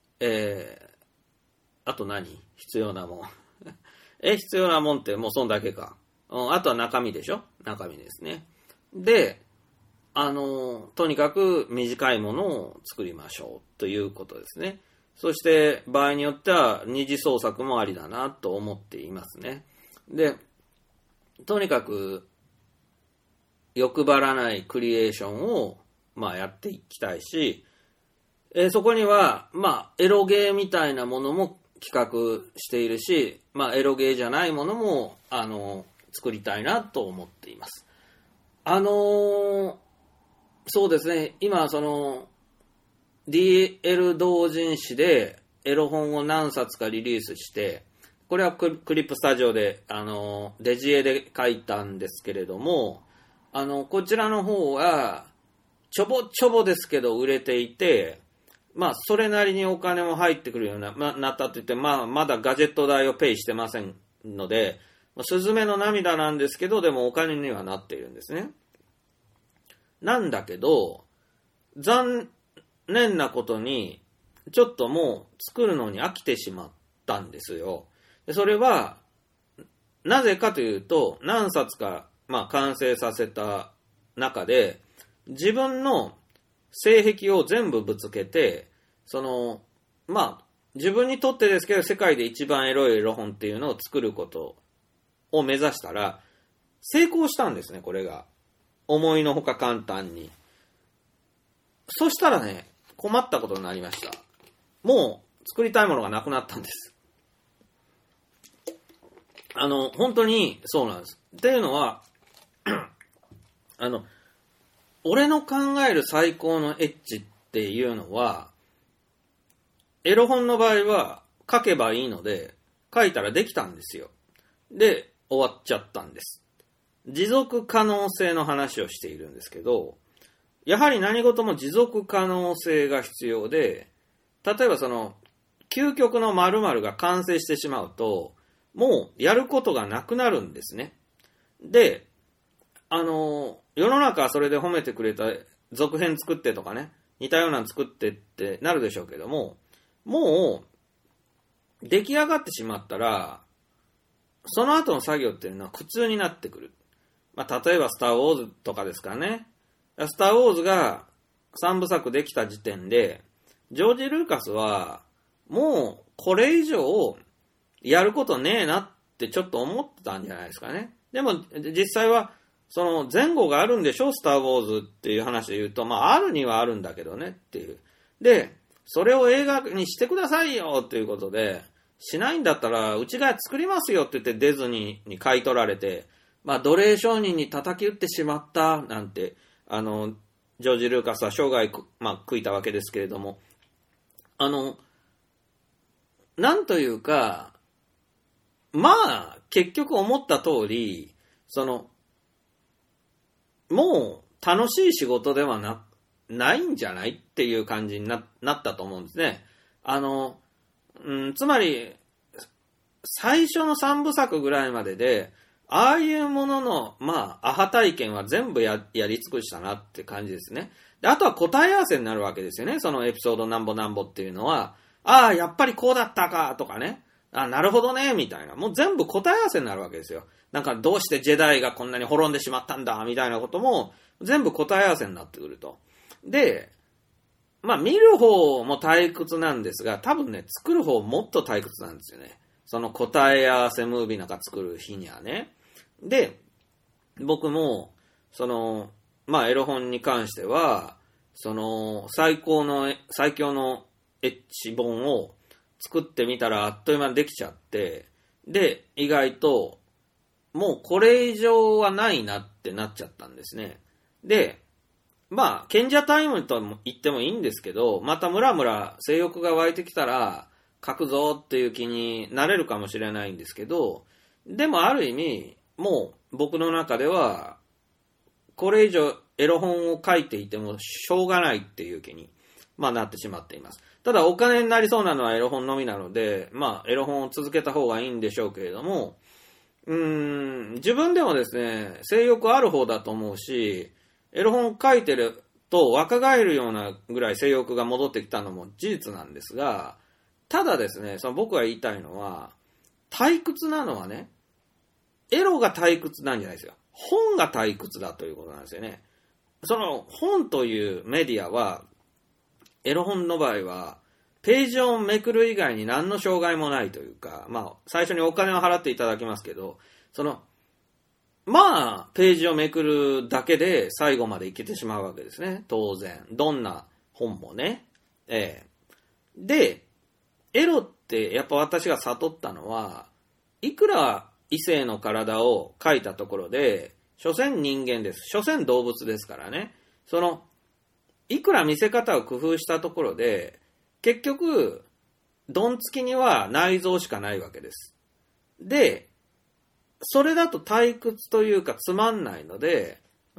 C: あと何？必要なもん。必要なもんってもうそんだけか。あとは中身でしょ？中身ですね。で、とにかく短いものを作りましょうということですね。そして場合によっては二次創作もありだなと思っていますね。で、とにかく欲張らないクリエーションをやっていきたいし、そこにはエロゲーみたいなものも企画しているし、エロゲーじゃないものも作りたいなと思っています。そうですね、今DL 同人誌でエロ本を何冊かリリースして、これはクリップスタジオでデジエで書いたんですけれども、 こちらの方は、ちょぼちょぼですけど売れていて、それなりにお金も入ってくるような、なったと言って、まだガジェット代をペイしてませんので、スズメの涙なんですけど、でもお金にはなっているんですね。なんだけど、残念なことに、ちょっともう作るのに飽きてしまったんですよ。でそれは、なぜかというと、何冊か、完成させた中で、自分の性癖を全部ぶつけて、自分にとってですけど、世界で一番エロいエロ本っていうのを作ることを目指したら、成功したんですね、これが。思いのほか簡単に。そしたらね、困ったことになりました。もう作りたいものがなくなったんです。本当にそうなんです。っていうのは、俺の考える最高のエッチっていうのは、エロ本の場合は書けばいいので、書いたらできたんですよ。で、終わっちゃったんです。持続可能性の話をしているんですけど、やはり何事も持続可能性が必要で、例えば究極の〇〇が完成してしまうと、もうやることがなくなるんですね。で、世の中はそれで褒めてくれた続編作ってとかね、似たようなの作ってってなるでしょうけども、もう出来上がってしまったら、その後の作業っていうのは苦痛になってくる。例えばスターウォーズとかですかね。スターウォーズが3部作できた時点で、ジョージ・ルーカスは、もうこれ以上やることねえなってちょっと思ってたんじゃないですかね。でも実際は、その前後があるんでしょ、スターウォーズっていう話で言うと、あるにはあるんだけどねっていう。で、それを映画にしてくださいよっていうことで、しないんだったら、うちが作りますよって言ってディズニーに買い取られて、奴隷商人に叩き打ってしまったなんて、ジョージ・ルーカスは生涯、悔いたわけですけれども、なんというか、結局思った通り、もう楽しい仕事ではないんじゃないっていう感じになったと思うんですね。つまり、最初の3部作ぐらいまでで、ああいうものの、アハ体験は全部やり尽くしたなって感じですね。で、あとは答え合わせになるわけですよね。そのエピソードなんぼなんぼっていうのは、やっぱりこうだったかとかね。なるほどね、みたいな。もう全部答え合わせになるわけですよ。どうしてジェダイがこんなに滅んでしまったんだ、みたいなことも、全部答え合わせになってくると。で、見る方も退屈なんですが、多分ね、作る方もっと退屈なんですよね。その答え合わせムービーなんか作る日にはね。で、僕も、エロ本に関しては、最強のエッチ本を作ってみたらあっという間にできちゃって、で、意外と、もうこれ以上はないなってなっちゃったんですね。で、賢者タイムと言ってもいいんですけど、またムラムラ性欲が湧いてきたら、書くぞっていう気になれるかもしれないんですけど、でもある意味、もう僕の中では、これ以上エロ本を書いていてもしょうがないっていう気に、なってしまっています。ただお金になりそうなのはエロ本のみなので、エロ本を続けた方がいいんでしょうけれども、自分でもですね、性欲ある方だと思うし、エロ本書いてると若返るようなぐらい性欲が戻ってきたのも事実なんですが、ただですね、僕が言いたいのは、退屈なのはね、エロが退屈なんじゃないですよ。本が退屈だということなんですよね。本というメディアは、エロ本の場合は、ページをめくる以外に何の障害もないというか、最初にお金を払っていただきますけど、ページをめくるだけで最後までいけてしまうわけですね。当然。どんな本もね。で、エロってやっぱ私が悟ったのは、いくら異性の体を描いたところで、所詮人間です。所詮動物ですからね。いくら見せ方を工夫したところで、結局、ドンつきには内臓しかないわけです。で、それだと退屈というかつまんないので、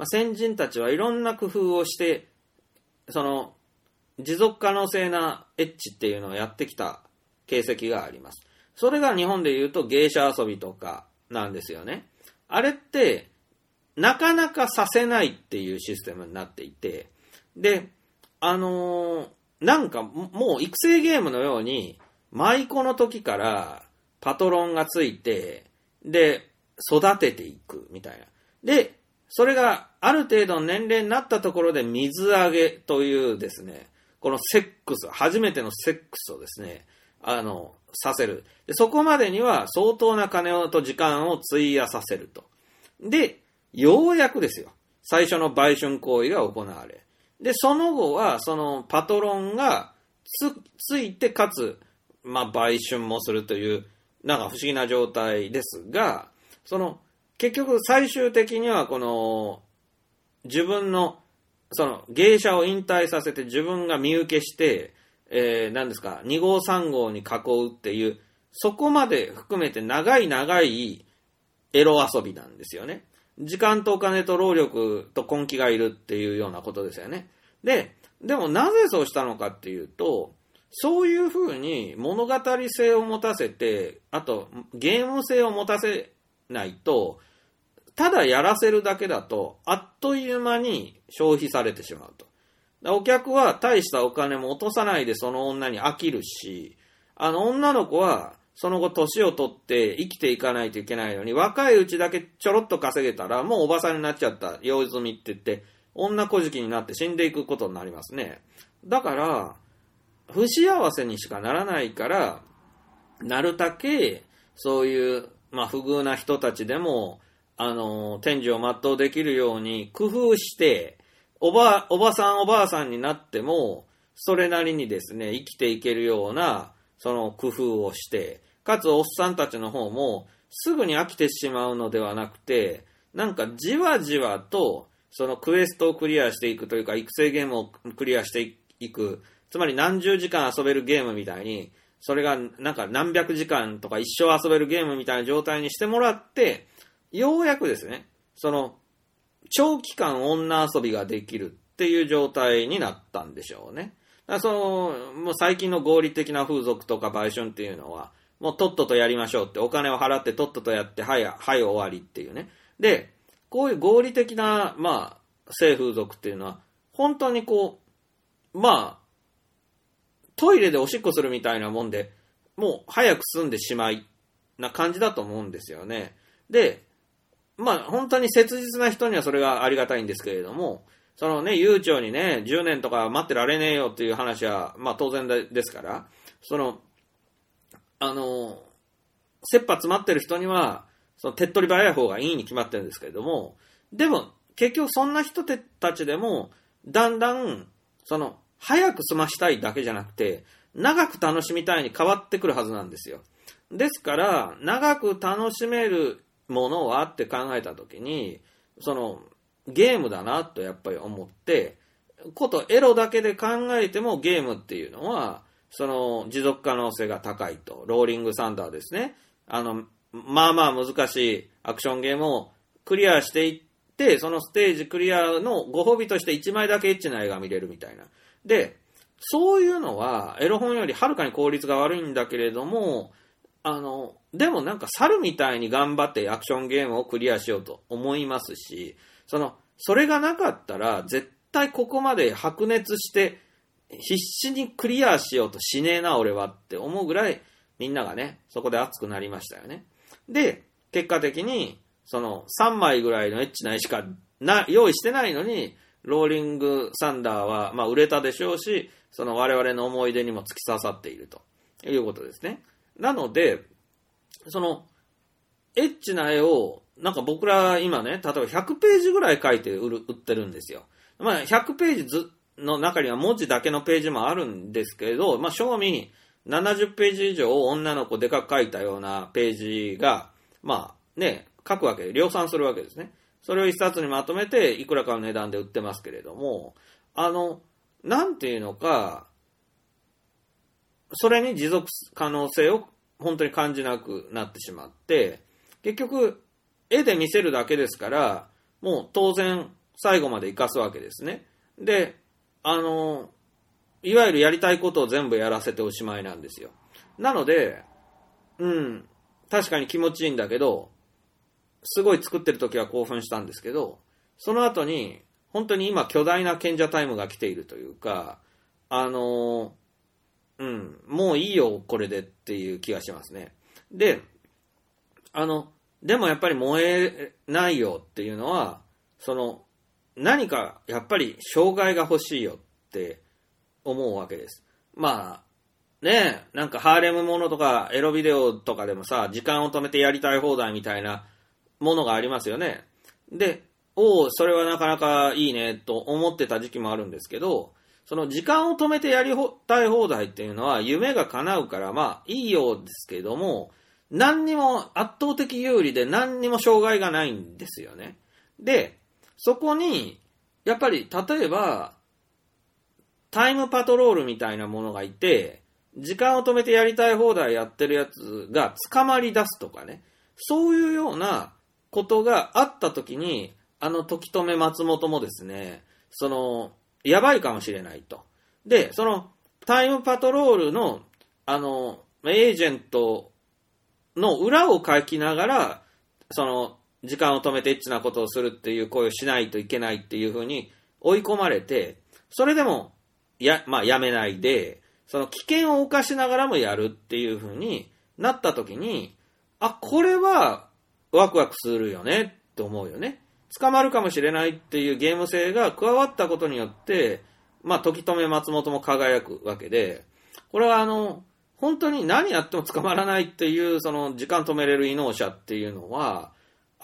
C: 先人たちはいろんな工夫をして、その持続可能性なエッチっていうのをやってきた形跡があります。それが日本でいうと芸者遊びとかなんですよね。あれってなかなかさせないっていうシステムになっていて、で、なんかもう育成ゲームのように舞妓の時からパトロンがついて、で育てていくみたいな。でそれがある程度の年齢になったところで水揚げというですね、このセックス、初めてのセックスをですね、させる。でそこまでには相当な金と時間を費やさせると。で、ようやくですよ、最初の売春行為が行われ。で、その後は、そのパトロンがついて、かつ、売春もするという、なんか不思議な状態ですが、結局最終的には自分の芸者を引退させて自分が身請けして、何ですか、2号3号に囲うっていう、そこまで含めて長いエロ遊びなんですよね。時間とお金と労力と根気がいるっていうようなことですよね。でもなぜそうしたのかっていうと、そういうふうに物語性を持たせて、あとゲーム性を持たせないと、ただやらせるだけだとあっという間に消費されてしまうと。お客は大したお金も落とさないでその女に飽きるし、女の子はその後年を取って生きていかないといけないのに、若いうちだけちょろっと稼げたらもうおばさんになっちゃった、用済みって言って女小じになって死んでいくことになりますね。だから不幸せにしかならないから、なるだけそういう不遇な人たちでも天寿を全うできるように工夫して、おばさんおばあさんになってもそれなりにですね生きていけるようなその工夫をして、かつおっさんたちの方もすぐに飽きてしまうのではなくて、なんかじわじわとそのクエストをクリアしていくというか、育成ゲームをクリアしていく、つまり何十時間遊べるゲームみたいに、それがなんか何百時間とか一生遊べるゲームみたいな状態にしてもらって、ようやくですね、長期間女遊びができるっていう状態になったんでしょうね。だからもう最近の合理的な風俗とか売春っていうのは、もうとっととやりましょうって、お金を払ってとっととやって、はい終わりっていうね。で、こういう合理的な、性風俗っていうのは、本当にトイレでおしっこするみたいなもんで、もう早く済んでしまいな感じだと思うんですよね。で、本当に切実な人にはそれがありがたいんですけれども、悠長にね、10年とか待ってられねえよっていう話は、当然ですから、切羽詰まってる人には、手っ取り早い方がいいに決まってるんですけれども、でも、結局そんな人たちでも、だんだん、早く済ましたいだけじゃなくて、長く楽しみたいに変わってくるはずなんですよ。ですから、長く楽しめるものはって考えたときに、ゲームだなとやっぱり思って、エロだけで考えてもゲームっていうのは、持続可能性が高いと。ローリングサンダーですね。難しいアクションゲームをクリアしていって、そのステージクリアのご褒美として1枚だけエッチな絵が見れるみたいな。で、そういうのはエロ本よりはるかに効率が悪いんだけれども、でもなんか猿みたいに頑張ってアクションゲームをクリアしようと思いますし、それがなかったら絶対ここまで白熱して必死にクリアしようとしねえな俺はって思うぐらいみんながね、そこで熱くなりましたよね。で、結果的に3枚ぐらいのエッチな絵しか用意してないのに、ローリングサンダーは売れたでしょうし、我々の思い出にも突き刺さっているということですね。なので、エッチな絵をなんか僕ら今ね、例えば100ページぐらい書いて売ってるんですよ。100ページの中には文字だけのページもあるんですけど、正味70ページ以上女の子でかく書いたようなページが、書くわけで、量産するわけですね。それを一冊にまとめて、いくらかの値段で売ってますけれども、なんていうのか、それに持続可能性を本当に感じなくなってしまって、結局、絵で見せるだけですから、もう当然、 最後まで生かすわけですね。で、いわゆるやりたいことを全部やらせておしまいなんですよ。なので、確かに気持ちいいんだけど、すごい作ってる時は興奮したんですけど、その後に、本当に今巨大な賢者タイムが来ているというか、もういいよ、これでっていう気がしますね。で、でもやっぱり燃えないよっていうのは、何かやっぱり障害が欲しいよって思うわけです。まあ、ねえ、なんかハーレムものとかエロビデオとかでもさ、時間を止めてやりたい放題みたいなものがありますよね。で、それはなかなかいいねと思ってた時期もあるんですけど、その時間を止めてやりたい放題っていうのは夢が叶うからまあいいようですけども、何にも圧倒的有利で何にも障害がないんですよね。で、そこにやっぱり例えばタイムパトロールみたいなものがいて、時間を止めてやりたい放題やってるやつが捕まり出すとかね、そういうようなことがあった時に、時止め松本もですね、やばいかもしれないと。で、タイムパトロールの、エージェントの裏を書きながら、時間を止めてエッチなことをするっていう行為をしないといけないっていう風に追い込まれて、それでも、やめないで、危険を冒しながらもやるっていう風になった時に、これはワクワクするよねって思うよね。捕まるかもしれないっていうゲーム性が加わったことによって、時止め松本も輝くわけで、これは本当に何やっても捕まらないっていう、時間止めれる異能者っていうのは、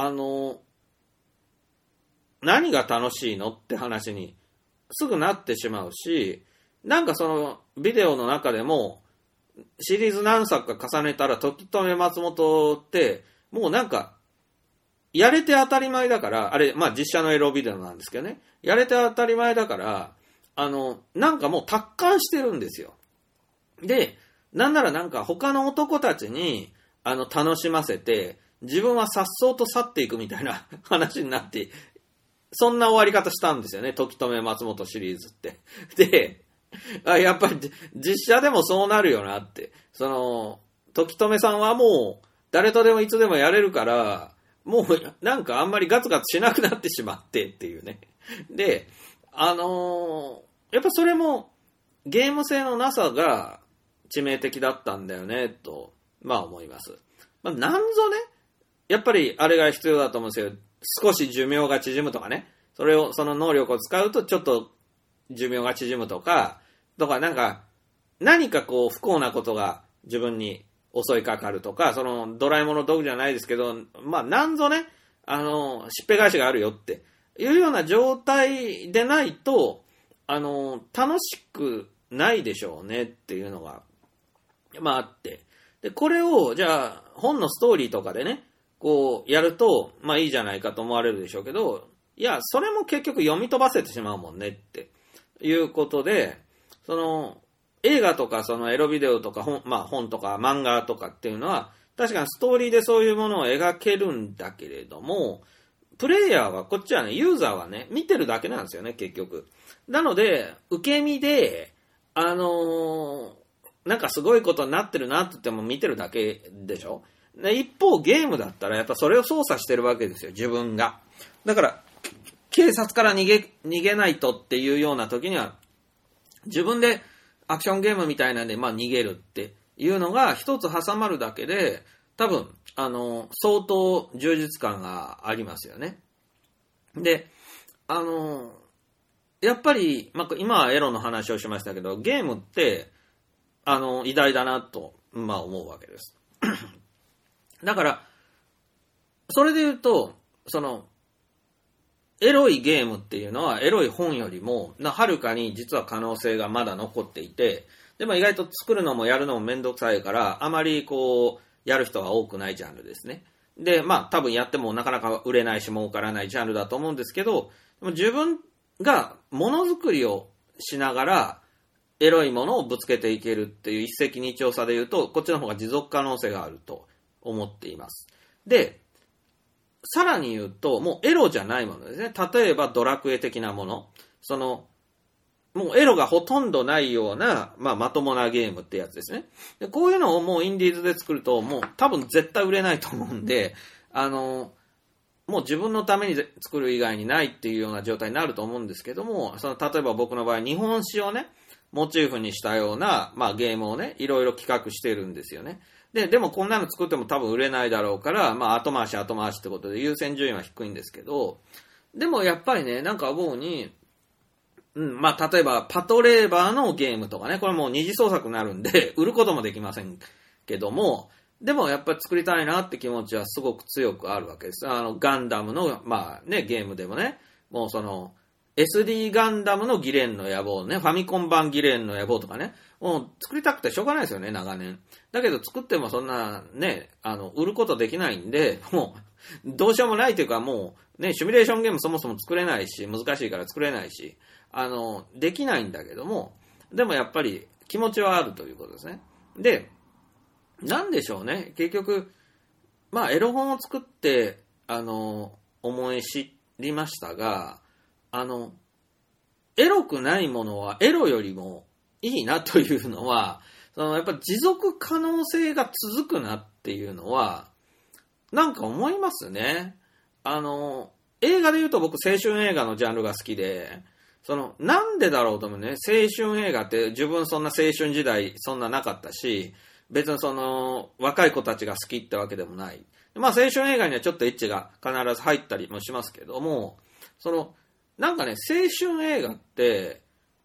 C: 何が楽しいのって話にすぐなってしまうし、なんかビデオの中でも、シリーズ何作か重ねたら、時止め松本って、もうなんか、やれて当たり前だから、あれ、実写のエロビデオなんですけどね。やれて当たり前だから、なんかもう達観してるんですよ。で、なんならなんか他の男たちに、楽しませて、自分は颯爽と去っていくみたいな話になって、そんな終わり方したんですよね。時止め松本シリーズって。で、やっぱり実写でもそうなるよなって。時止めさんはもう、誰とでもいつでもやれるから、もうなんかあんまりガツガツしなくなってしまってっていうね。で、やっぱそれもゲーム性のなさが致命的だったんだよねと、思います。なんぞね、やっぱりあれが必要だと思うんですよ。少し寿命が縮むとかね。その能力を使うとちょっと寿命が縮むとかなんか、何かこう不幸なことが自分に襲いかかるとか、ドラえもんの道具じゃないですけど、なんぞね、しっぺ返しがあるよっていうような状態でないと、楽しくないでしょうねっていうのが、あって。で、これを、じゃあ、本のストーリーとかでね、こう、やると、いいじゃないかと思われるでしょうけど、いや、それも結局読み飛ばせてしまうもんねっていうことで、映画とかエロビデオとか本とか漫画とかっていうのは確かにストーリーでそういうものを描けるんだけれども、プレイヤーはこっちはね、ユーザーはね、見てるだけなんですよね、結局。なので、受け身で、なんかすごいことになってるなって言っても見てるだけでしょ。で、一方ゲームだったらやっぱそれを操作してるわけですよ、自分が。だから、警察から逃げないとっていうような時には、自分でアクションゲームみたいなんで、逃げるっていうのが一つ挟まるだけで、多分、相当充実感がありますよね。で、やっぱり、今はエロの話をしましたけど、ゲームって、偉大だなと、思うわけです。だから、それで言うと、エロいゲームっていうのはエロい本よりもはるかに実は可能性がまだ残っていて、でも意外と作るのもやるのもめんどくさいからあまりこうやる人が多くないジャンルですね。で、多分やってもなかなか売れないし儲からないジャンルだと思うんですけど、でも自分がものづくりをしながらエロいものをぶつけていけるっていう一石二鳥差で言うと、こっちの方が持続可能性があると思っています。で、 さらに言うと、もうエロじゃないものですね。例えばドラクエ的なもの。もうエロがほとんどないような、まともなゲームってやつですね。で、こういうのをもうインディーズで作ると、もう多分絶対売れないと思うんで、もう自分のために作る以外にないっていうような状態になると思うんですけども、例えば僕の場合、日本史をね、モチーフにしたような、ゲームをね、いろいろ企画してるんですよね。でもこんなの作っても多分売れないだろうから、後回しってことで優先順位は低いんですけど、でもやっぱりね、なんか思うに、例えばパトレーバーのゲームとかね、これもう二次創作になるんで、売ることもできませんけども、でもやっぱり作りたいなって気持ちはすごく強くあるわけです。ガンダムの、ゲームでもね、もうSD ガンダムのギレンの野望ね、ファミコン版ギレンの野望とかね、もう作りたくてしょうがないですよね、長年。だけど作ってもそんなね、売ることできないんで、もう、どうしようもないというかもう、ね、シミュレーションゲームそもそも作れないし、難しいから作れないし、できないんだけども、でもやっぱり気持ちはあるということですね。で、なんでしょうね、結局、エロ本を作って、思い知りましたが、エロくないものはエロよりもいいなというのは、やっぱ持続可能性が続くなっていうのは、なんか思いますね。映画で言うと僕青春映画のジャンルが好きで、なんでだろうと思うね。青春映画って自分そんな青春時代そんななかったし、別に若い子たちが好きってわけでもない。青春映画にはちょっとエッチが必ず入ったりもしますけども、なんかね、青春映画って、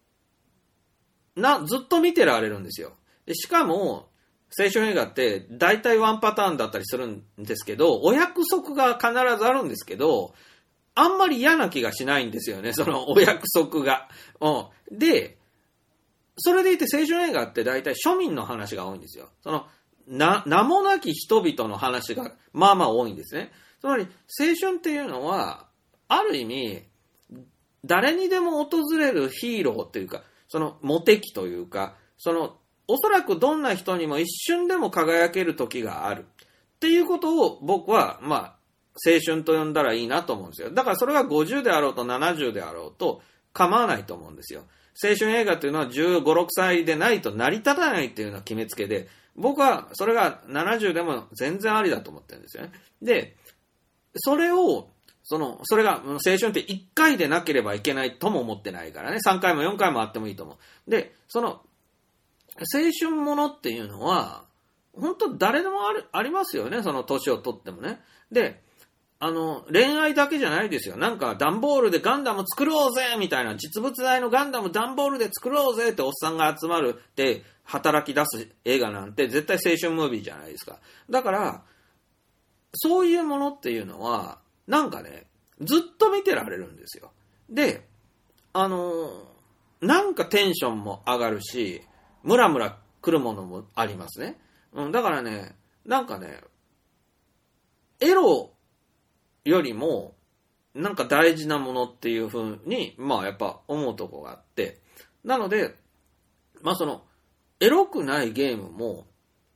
C: ずっと見てられるんですよ。で、しかも、青春映画って大体ワンパターンだったりするんですけど、お約束が必ずあるんですけど、あんまり嫌な気がしないんですよね、お約束が。で、それでいて青春映画って大体庶民の話が多いんですよ。名もなき人々の話が多いんですね。つまり、青春っていうのは、ある意味、誰にでも訪れるヒーローというか、モテ期というか、おそらくどんな人にも一瞬でも輝ける時がある。っていうことを僕は、青春と呼んだらいいなと思うんですよ。だからそれが50であろうと70であろうと構わないと思うんですよ。青春映画っていうのは15、6歳でないと成り立たないっていうのは決めつけで、僕はそれが70でも全然ありだと思ってるんですよね。で、それが青春って1回でなければいけないとも思ってないからね。3回も4回もあってもいいと思う。で、青春ものっていうのは、本当誰でもありますよね。年を取ってもね。で、恋愛だけじゃないですよ。なんか、段ボールでガンダム作ろうぜみたいな、実物大のガンダム段ボールで作ろうぜっておっさんが集まるって働き出す映画なんて絶対青春ムービーじゃないですか。だから、そういうものっていうのは、なんかね、ずっと見てられるんですよ。で、なんかテンションも上がるし、ムラムラ来るものもありますね。だからね、なんかね、エロよりも、なんか大事なものっていう風に、やっぱ思うとこがあって、なので、エロくないゲームも、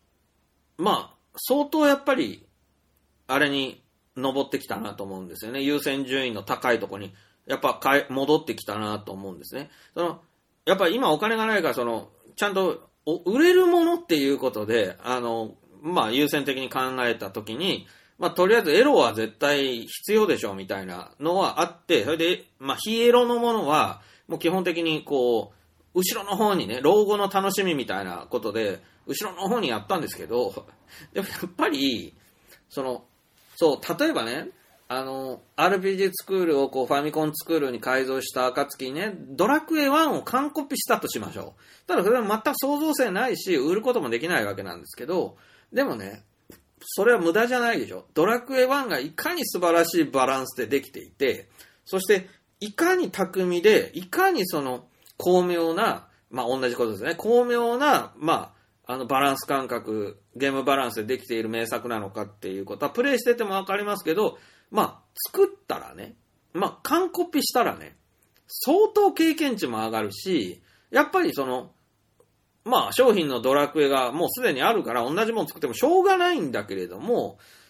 C: 相当やっぱり、あれに登ってきたなと思うんですよね。優先順位の高いところに、やっぱ戻ってきたなと思うんですね。やっぱり今お金がないから、ちゃんと売れるものっていうことで、優先的に考えたときに、とりあえずエロは絶対必要でしょみたいなのはあって、それで、非エロのものは、もう基本的に後ろの方にね、老後の楽しみみたいなことで、後ろの方にやったんですけど、でもやっぱり、例えばね、RPG スクールをファミコンスクールに改造した暁にね、ドラクエ1を完コピしたとしましょう。ただそれは全く創造性ないし、売ることもできないわけなんですけど、でもね、それは無駄じゃないでしょ。ドラクエ1がいかに素晴らしいバランスでできていて、そしていかに巧みで、いかに巧妙な、同じことですね。巧妙な、バランス感覚、ゲームバランスでできている名作なのかっていうことは、プレイしててもわかりますけど、作ったらね、完コピしたらね、相当経験値も上がるし、やっぱり商品のドラクエがもうすでにあるから同じもの作ってもしょうがないんだけれども、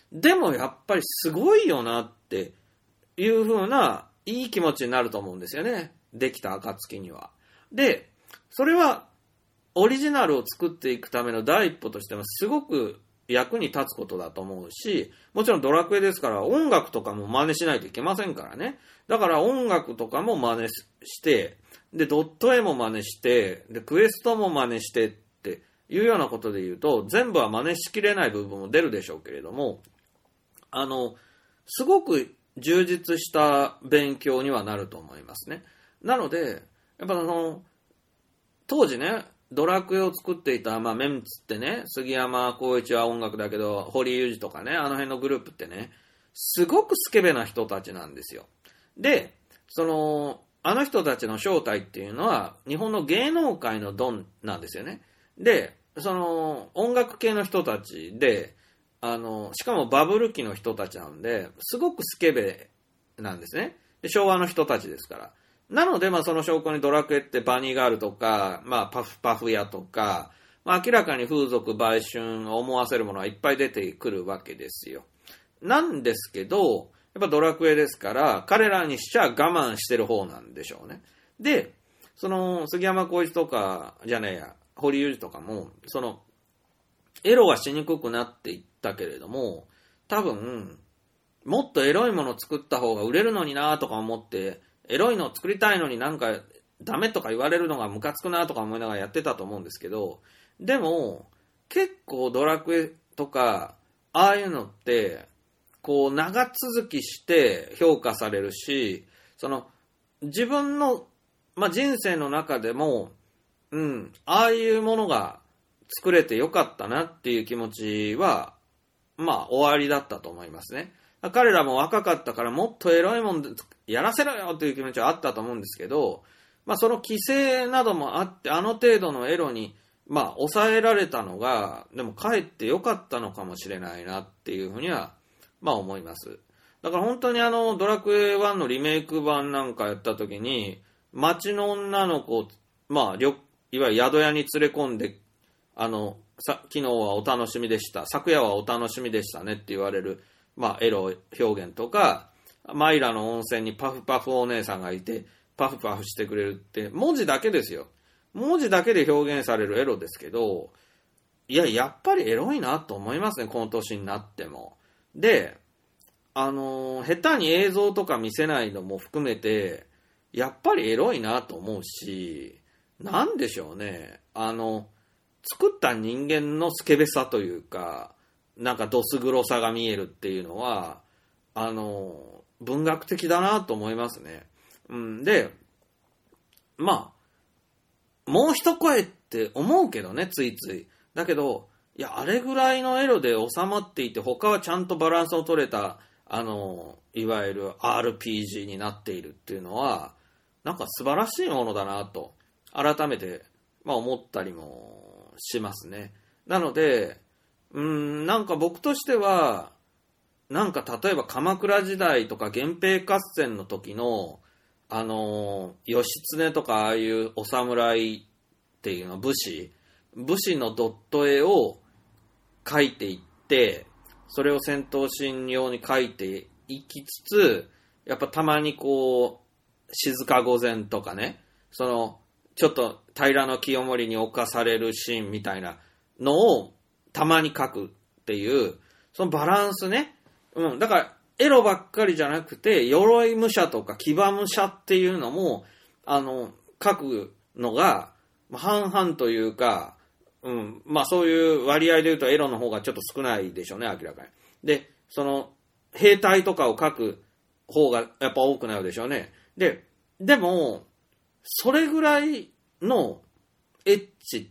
C: でもやっぱりすごいよなっていう風ないい気持ちになると思うんですよね。できた暁には。で、それはオリジナルを作っていくための第一歩としてはすごく役に立つことだと思うし、もちろんドラクエですから音楽とかも真似しないといけませんからね。だから音楽とかも真似して、で、ドット絵も真似して、で、クエストも真似してっていうようなことで言うと、全部は真似しきれない部分も出るでしょうけれども、すごく充実した勉強にはなると思いますね。なので、やっぱ当時ね、ドラクエを作っていた、メンツってね、杉山浩一は音楽だけど、堀裕二とかね、あの辺のグループってね、すごくスケベな人たちなんですよ。で、あの人たちの正体っていうのは、日本の芸能界のドンなんですよね。で、音楽系の人たちで、しかもバブル期の人たちなんで、すごくスケベなんですね。で、昭和の人たちですから。なので、その証拠にドラクエってバニーガールとか、パフパフ屋とか、明らかに風俗売春を思わせるものはいっぱい出てくるわけですよ。なんですけど、やっぱドラクエですから、彼らにしちゃ我慢してる方なんでしょうね。で、杉山浩一とか、堀裕二とかも、エロはしにくくなっていったけれども、多分、もっとエロいものを作った方が売れるのになとか思って、エロいのを作りたいのになんかダメとか言われるのがムカつくなとか思いながらやってたと思うんですけど、でも結構ドラクエとかああいうのってこう長続きして評価されるし、自分の、人生の中でもああいうものが作れてよかったなっていう気持ちは終わりだったと思いますね。彼らも若かったからもっとエロいもんやらせろよという気持ちはあったと思うんですけど、その規制などもあってあの程度のエロに抑えられたのがでもかえって良かったのかもしれないなっていうふうには思います。だから本当にドラクエ1のリメイク版なんかやった時に街の女の子いわゆる宿屋に連れ込んで昨日はお楽しみでした、昨夜はお楽しみでしたねって言われるエロ表現とか、マイラの温泉にパフパフお姉さんがいてパフパフしてくれるって文字だけですよ。文字だけで表現されるエロですけど、やっぱりエロいなと思いますね、この年になっても。で、下手に映像とか見せないのも含めて、やっぱりエロいなと思うし、なんでしょうね、作った人間のスケベさというか、なんかどす黒さが見えるっていうのは文学的だなと思いますね。で、もう一声って思うけどね、ついつい。だけど、あれぐらいのエロで収まっていて、他はちゃんとバランスを取れたいわゆる RPG になっているっていうのはなんか素晴らしいものだなと改めて思ったりもしますね。なのでなんか僕としてはなんか例えば鎌倉時代とか源平合戦の時の義経とかああいうお侍っていうの武士のドット絵を描いていってそれを戦闘シーン用に描いていきつつやっぱたまにこう静御前とかねちょっと平清盛に侵されるシーンみたいなのをたまに描くっていうそのバランスね、だからエロばっかりじゃなくて鎧武者とか騎馬武者っていうのも描くのが半々というか、そういう割合で言うとエロの方がちょっと少ないでしょうね、明らかに。で、その兵隊とかを描く方がやっぱ多くなるでしょうね。でもそれぐらいのエッチ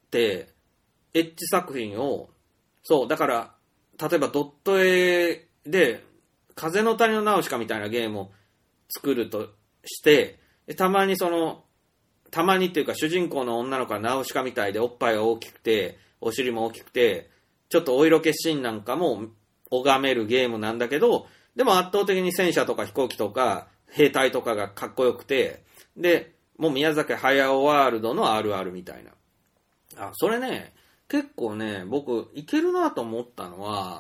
C: 作品をだから例えばドット絵で風の谷のナウシカみたいなゲームを作るとしてたまにっていうか主人公の女の子はナウシカみたいでおっぱいが大きくてお尻も大きくてちょっとお色気シーンなんかも拝めるゲームなんだけどでも圧倒的に戦車とか飛行機とか兵隊とかがかっこよくてでもう宮崎駿ワールドのあるあるみたいなそれね結構ね僕いけるなと思ったのは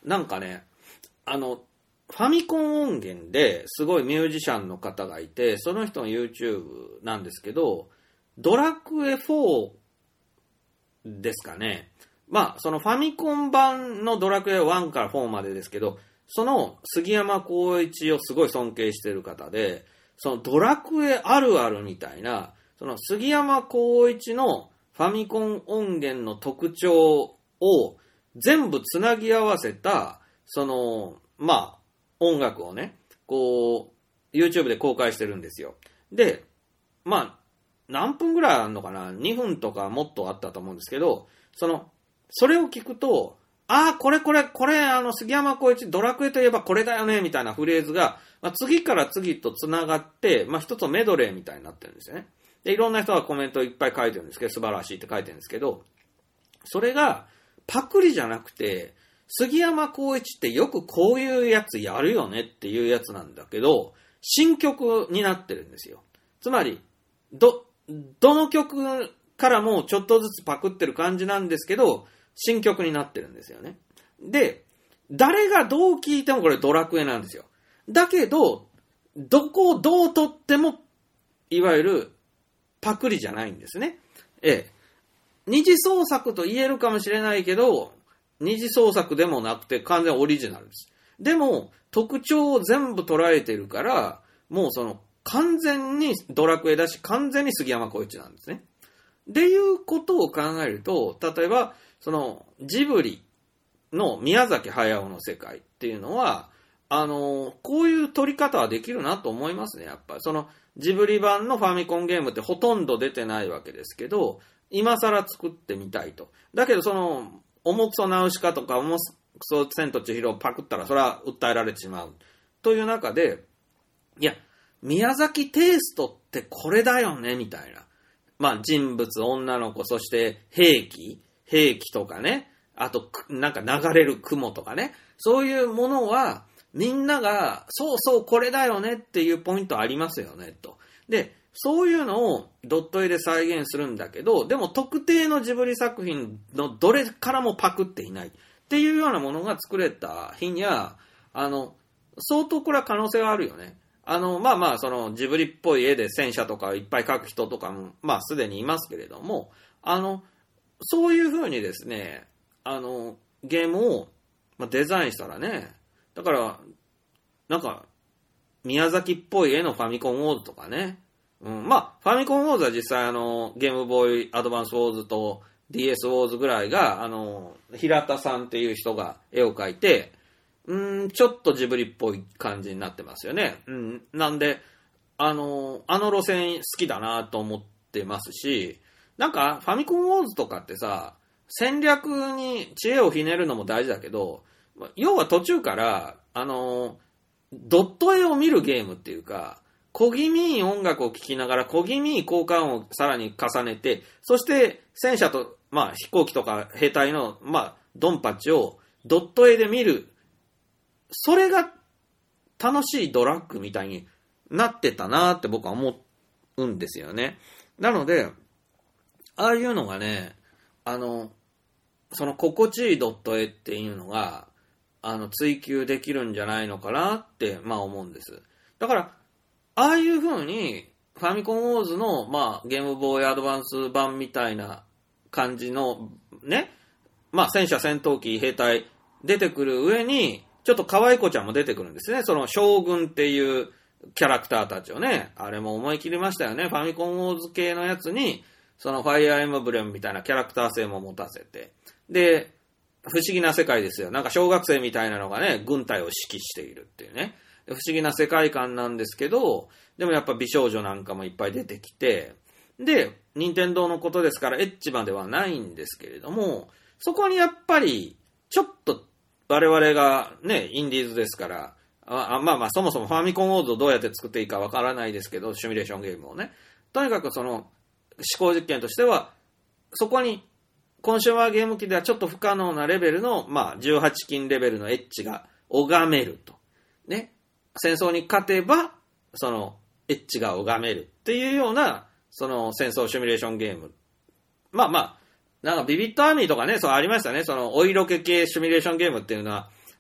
C: なんかね、ファミコン音源ですごいミュージシャンの方がいて、その人の YouTube なんですけど、ドラクエ4ですかね。まあ、そのファミコン版のドラクエ1から4までですけど、その杉山浩一をすごい尊敬している方で、そのドラクエあるあるみたいな、その杉山浩一のファミコン音源の特徴を全部つなぎ合わせた、その、まあ、音楽をね、こう、YouTube で公開してるんですよ。で、まあ、何分ぐらいあるのかな ?2 分とかもっとあったと思うんですけど、それを聞くと、これ、杉山浩一、ドラクエといえばこれだよね、みたいなフレーズが、まあ、次から次と繋がって、まあ、一つのメドレーみたいになってるんですよね。で、いろんな人がコメントいっぱい書いてるんですけど、素晴らしいって書いてるんですけど、それが、パクリじゃなくて、杉山浩一ってよくこういうやつやるよねっていうやつなんだけど、新曲になってるんですよ。つまり、どの曲からもちょっとずつパクってる感じなんですけど、新曲になってるんですよね。で、誰がどう聴いてもこれドラクエなんですよ。だけど、どこをどう撮っても、いわゆるパクリじゃないんですね。二次創作と言えるかもしれないけど、二次創作でもなくて完全オリジナルです。でも、特徴を全部捉えてるから、もうその完全にドラクエだし、完全に杉山浩一なんですね。っていうことを考えると、例えば、そのジブリの宮崎駿の世界っていうのは、こういう撮り方はできるなと思いますね、やっぱり。そのジブリ版のファミコンゲームってほとんど出てないわけですけど、今更作ってみたいと。だけどその、重くそナウシカとか重くそ千と千尋をパクったらそれは訴えられてしまう。という中で、いや、宮崎テイストってこれだよね、みたいな。まあ人物、女の子、そして兵器とかね。あと、なんか流れる雲とかね。そういうものは、みんなが、そうそうこれだよねっていうポイントありますよね、と。で、そういうのをドット絵で再現するんだけど、でも特定のジブリ作品のどれからもパクっていないっていうようなものが作れた日には、相当これは可能性はあるよね。まあまあ、そのジブリっぽい絵で戦車とかいっぱい描く人とかも、まあすでにいますけれども、そういう風にですね、ゲームをデザインしたらね、だから、なんか、宮崎っぽい絵のファミコンウォーズとかね、まあ、ファミコンウォーズは実際ゲームボーイアドバンスウォーズと DS ウォーズぐらいが、平田さんっていう人が絵を描いて、ちょっとジブリっぽい感じになってますよね。なんで、路線好きだなと思ってますし、なんか、ファミコンウォーズとかってさ、戦略に知恵をひねるのも大事だけど、要は途中から、ドット絵を見るゲームっていうか、小気味いい音楽を聴きながら小気味いい効果音をさらに重ねて、そして戦車と、まあ飛行機とか兵隊の、まあドンパチをドット絵で見る。それが楽しいドラッグみたいになってたなって僕は思うんですよね。なので、ああいうのがね、その心地いいドット絵っていうのが、追求できるんじゃないのかなって、まあ思うんです。だから、ああいう風に、ファミコンウォーズの、まあ、ゲームボーイアドバンス版みたいな感じの、ね、まあ、戦車、戦闘機、兵隊出てくる上に、ちょっと可愛い子ちゃんも出てくるんですね。その将軍っていうキャラクターたちをね、あれも思い切りましたよね。ファミコンウォーズ系のやつに、そのファイアーエムブレムみたいなキャラクター性も持たせて。で、不思議な世界ですよ。なんか小学生みたいなのがね、軍隊を指揮しているっていうね。不思議な世界観なんですけど、でもやっぱ美少女なんかもいっぱい出てきて、で、任天堂のことですからエッチまではないんですけれども、そこにやっぱり、ちょっと我々がね、インディーズですから、まあまあそもそもファミコンウォーズをどうやって作っていいかわからないですけど、シミュレーションゲームをね。とにかくその、思考実験としては、そこに、コンシューマーゲーム機ではちょっと不可能なレベルの、まあ18禁レベルのエッチが拝めると。ね。戦争に勝てば、その、エッチが拝めるっていうような、その戦争シミュレーションゲーム。まあ、なんかビビットアーミーとかね、そうありましたね。その、お色気系シミュレーションゲームっていうのは、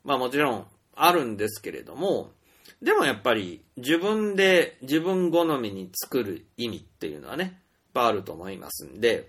C: まあもちろんあるんですけれども、でもやっぱり自分で自分好みに作る意味っていうのはね、いっぱいあると思いますんで、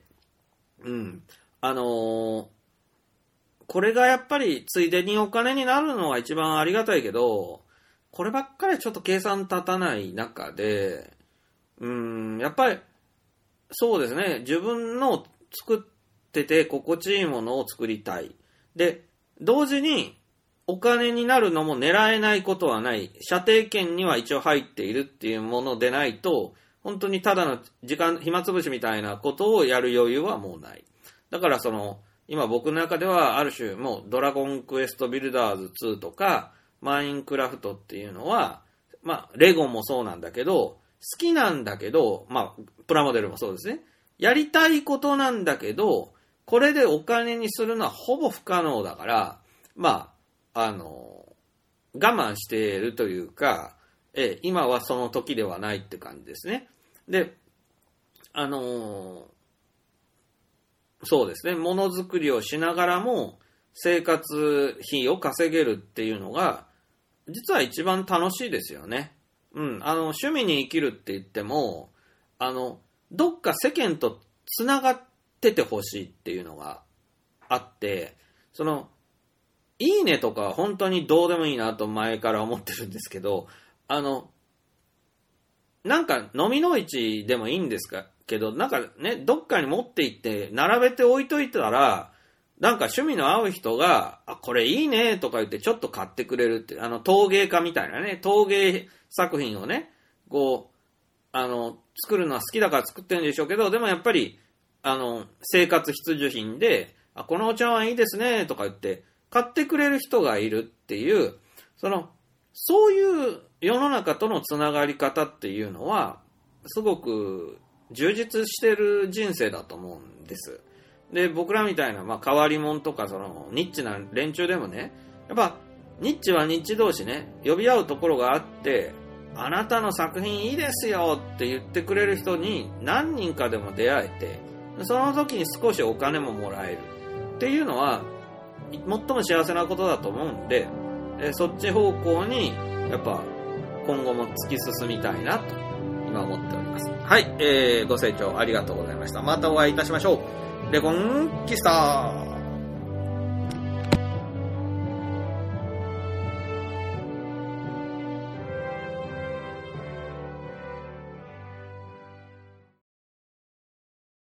C: これがやっぱりついでにお金になるのが一番ありがたいけど、こればっかりちょっと計算立たない中で、やっぱりそうですね、自分の作ってて心地いいものを作りたい。で、同時にお金になるのも狙えないことはない。射程圏には一応入っているっていうものでないと、本当にただの暇つぶしみたいなことをやる余裕はもうない。だから今僕の中ではある種もうドラゴンクエストビルダーズ2とか、マインクラフトっていうのは、まあ、レゴもそうなんだけど、好きなんだけど、まあ、プラモデルもそうですね。やりたいことなんだけど、これでお金にするのはほぼ不可能だから、まあ、我慢しているというか、今はその時ではないって感じですね。で、そうですね、ものづくりをしながらも生活費を稼げるっていうのが、実は一番楽しいですよね。趣味に生きるって言っても、どっか世間とつながっててほしいっていうのがあって、いいねとか本当にどうでもいいなと前から思ってるんですけど、なんか飲みの市でもいいんですけど、なんかね、どっかに持って行って並べて置いといたら、なんか趣味の合う人が、これいいねとか言ってちょっと買ってくれるって、陶芸家みたいなね、陶芸作品をね、作るのは好きだから作ってるんでしょうけど、でもやっぱり、生活必需品で、このお茶碗いいですねとか言って、買ってくれる人がいるっていう、そういう世の中とのつながり方っていうのは、すごく充実してる人生だと思うんです。で、僕らみたいな、変わり者とか、ニッチな連中でもね、やっぱ、ニッチはニッチ同士ね、呼び合うところがあって、あなたの作品いいですよって言ってくれる人に何人かでも出会えて、その時に少しお金ももらえるっていうのは、最も幸せなことだと思うんで、そっち方向に、やっぱ、今後も突き進みたいなと、今思っております。はい、ご清聴ありがとうございました。またお会いいたしましょう。レゴンキスター。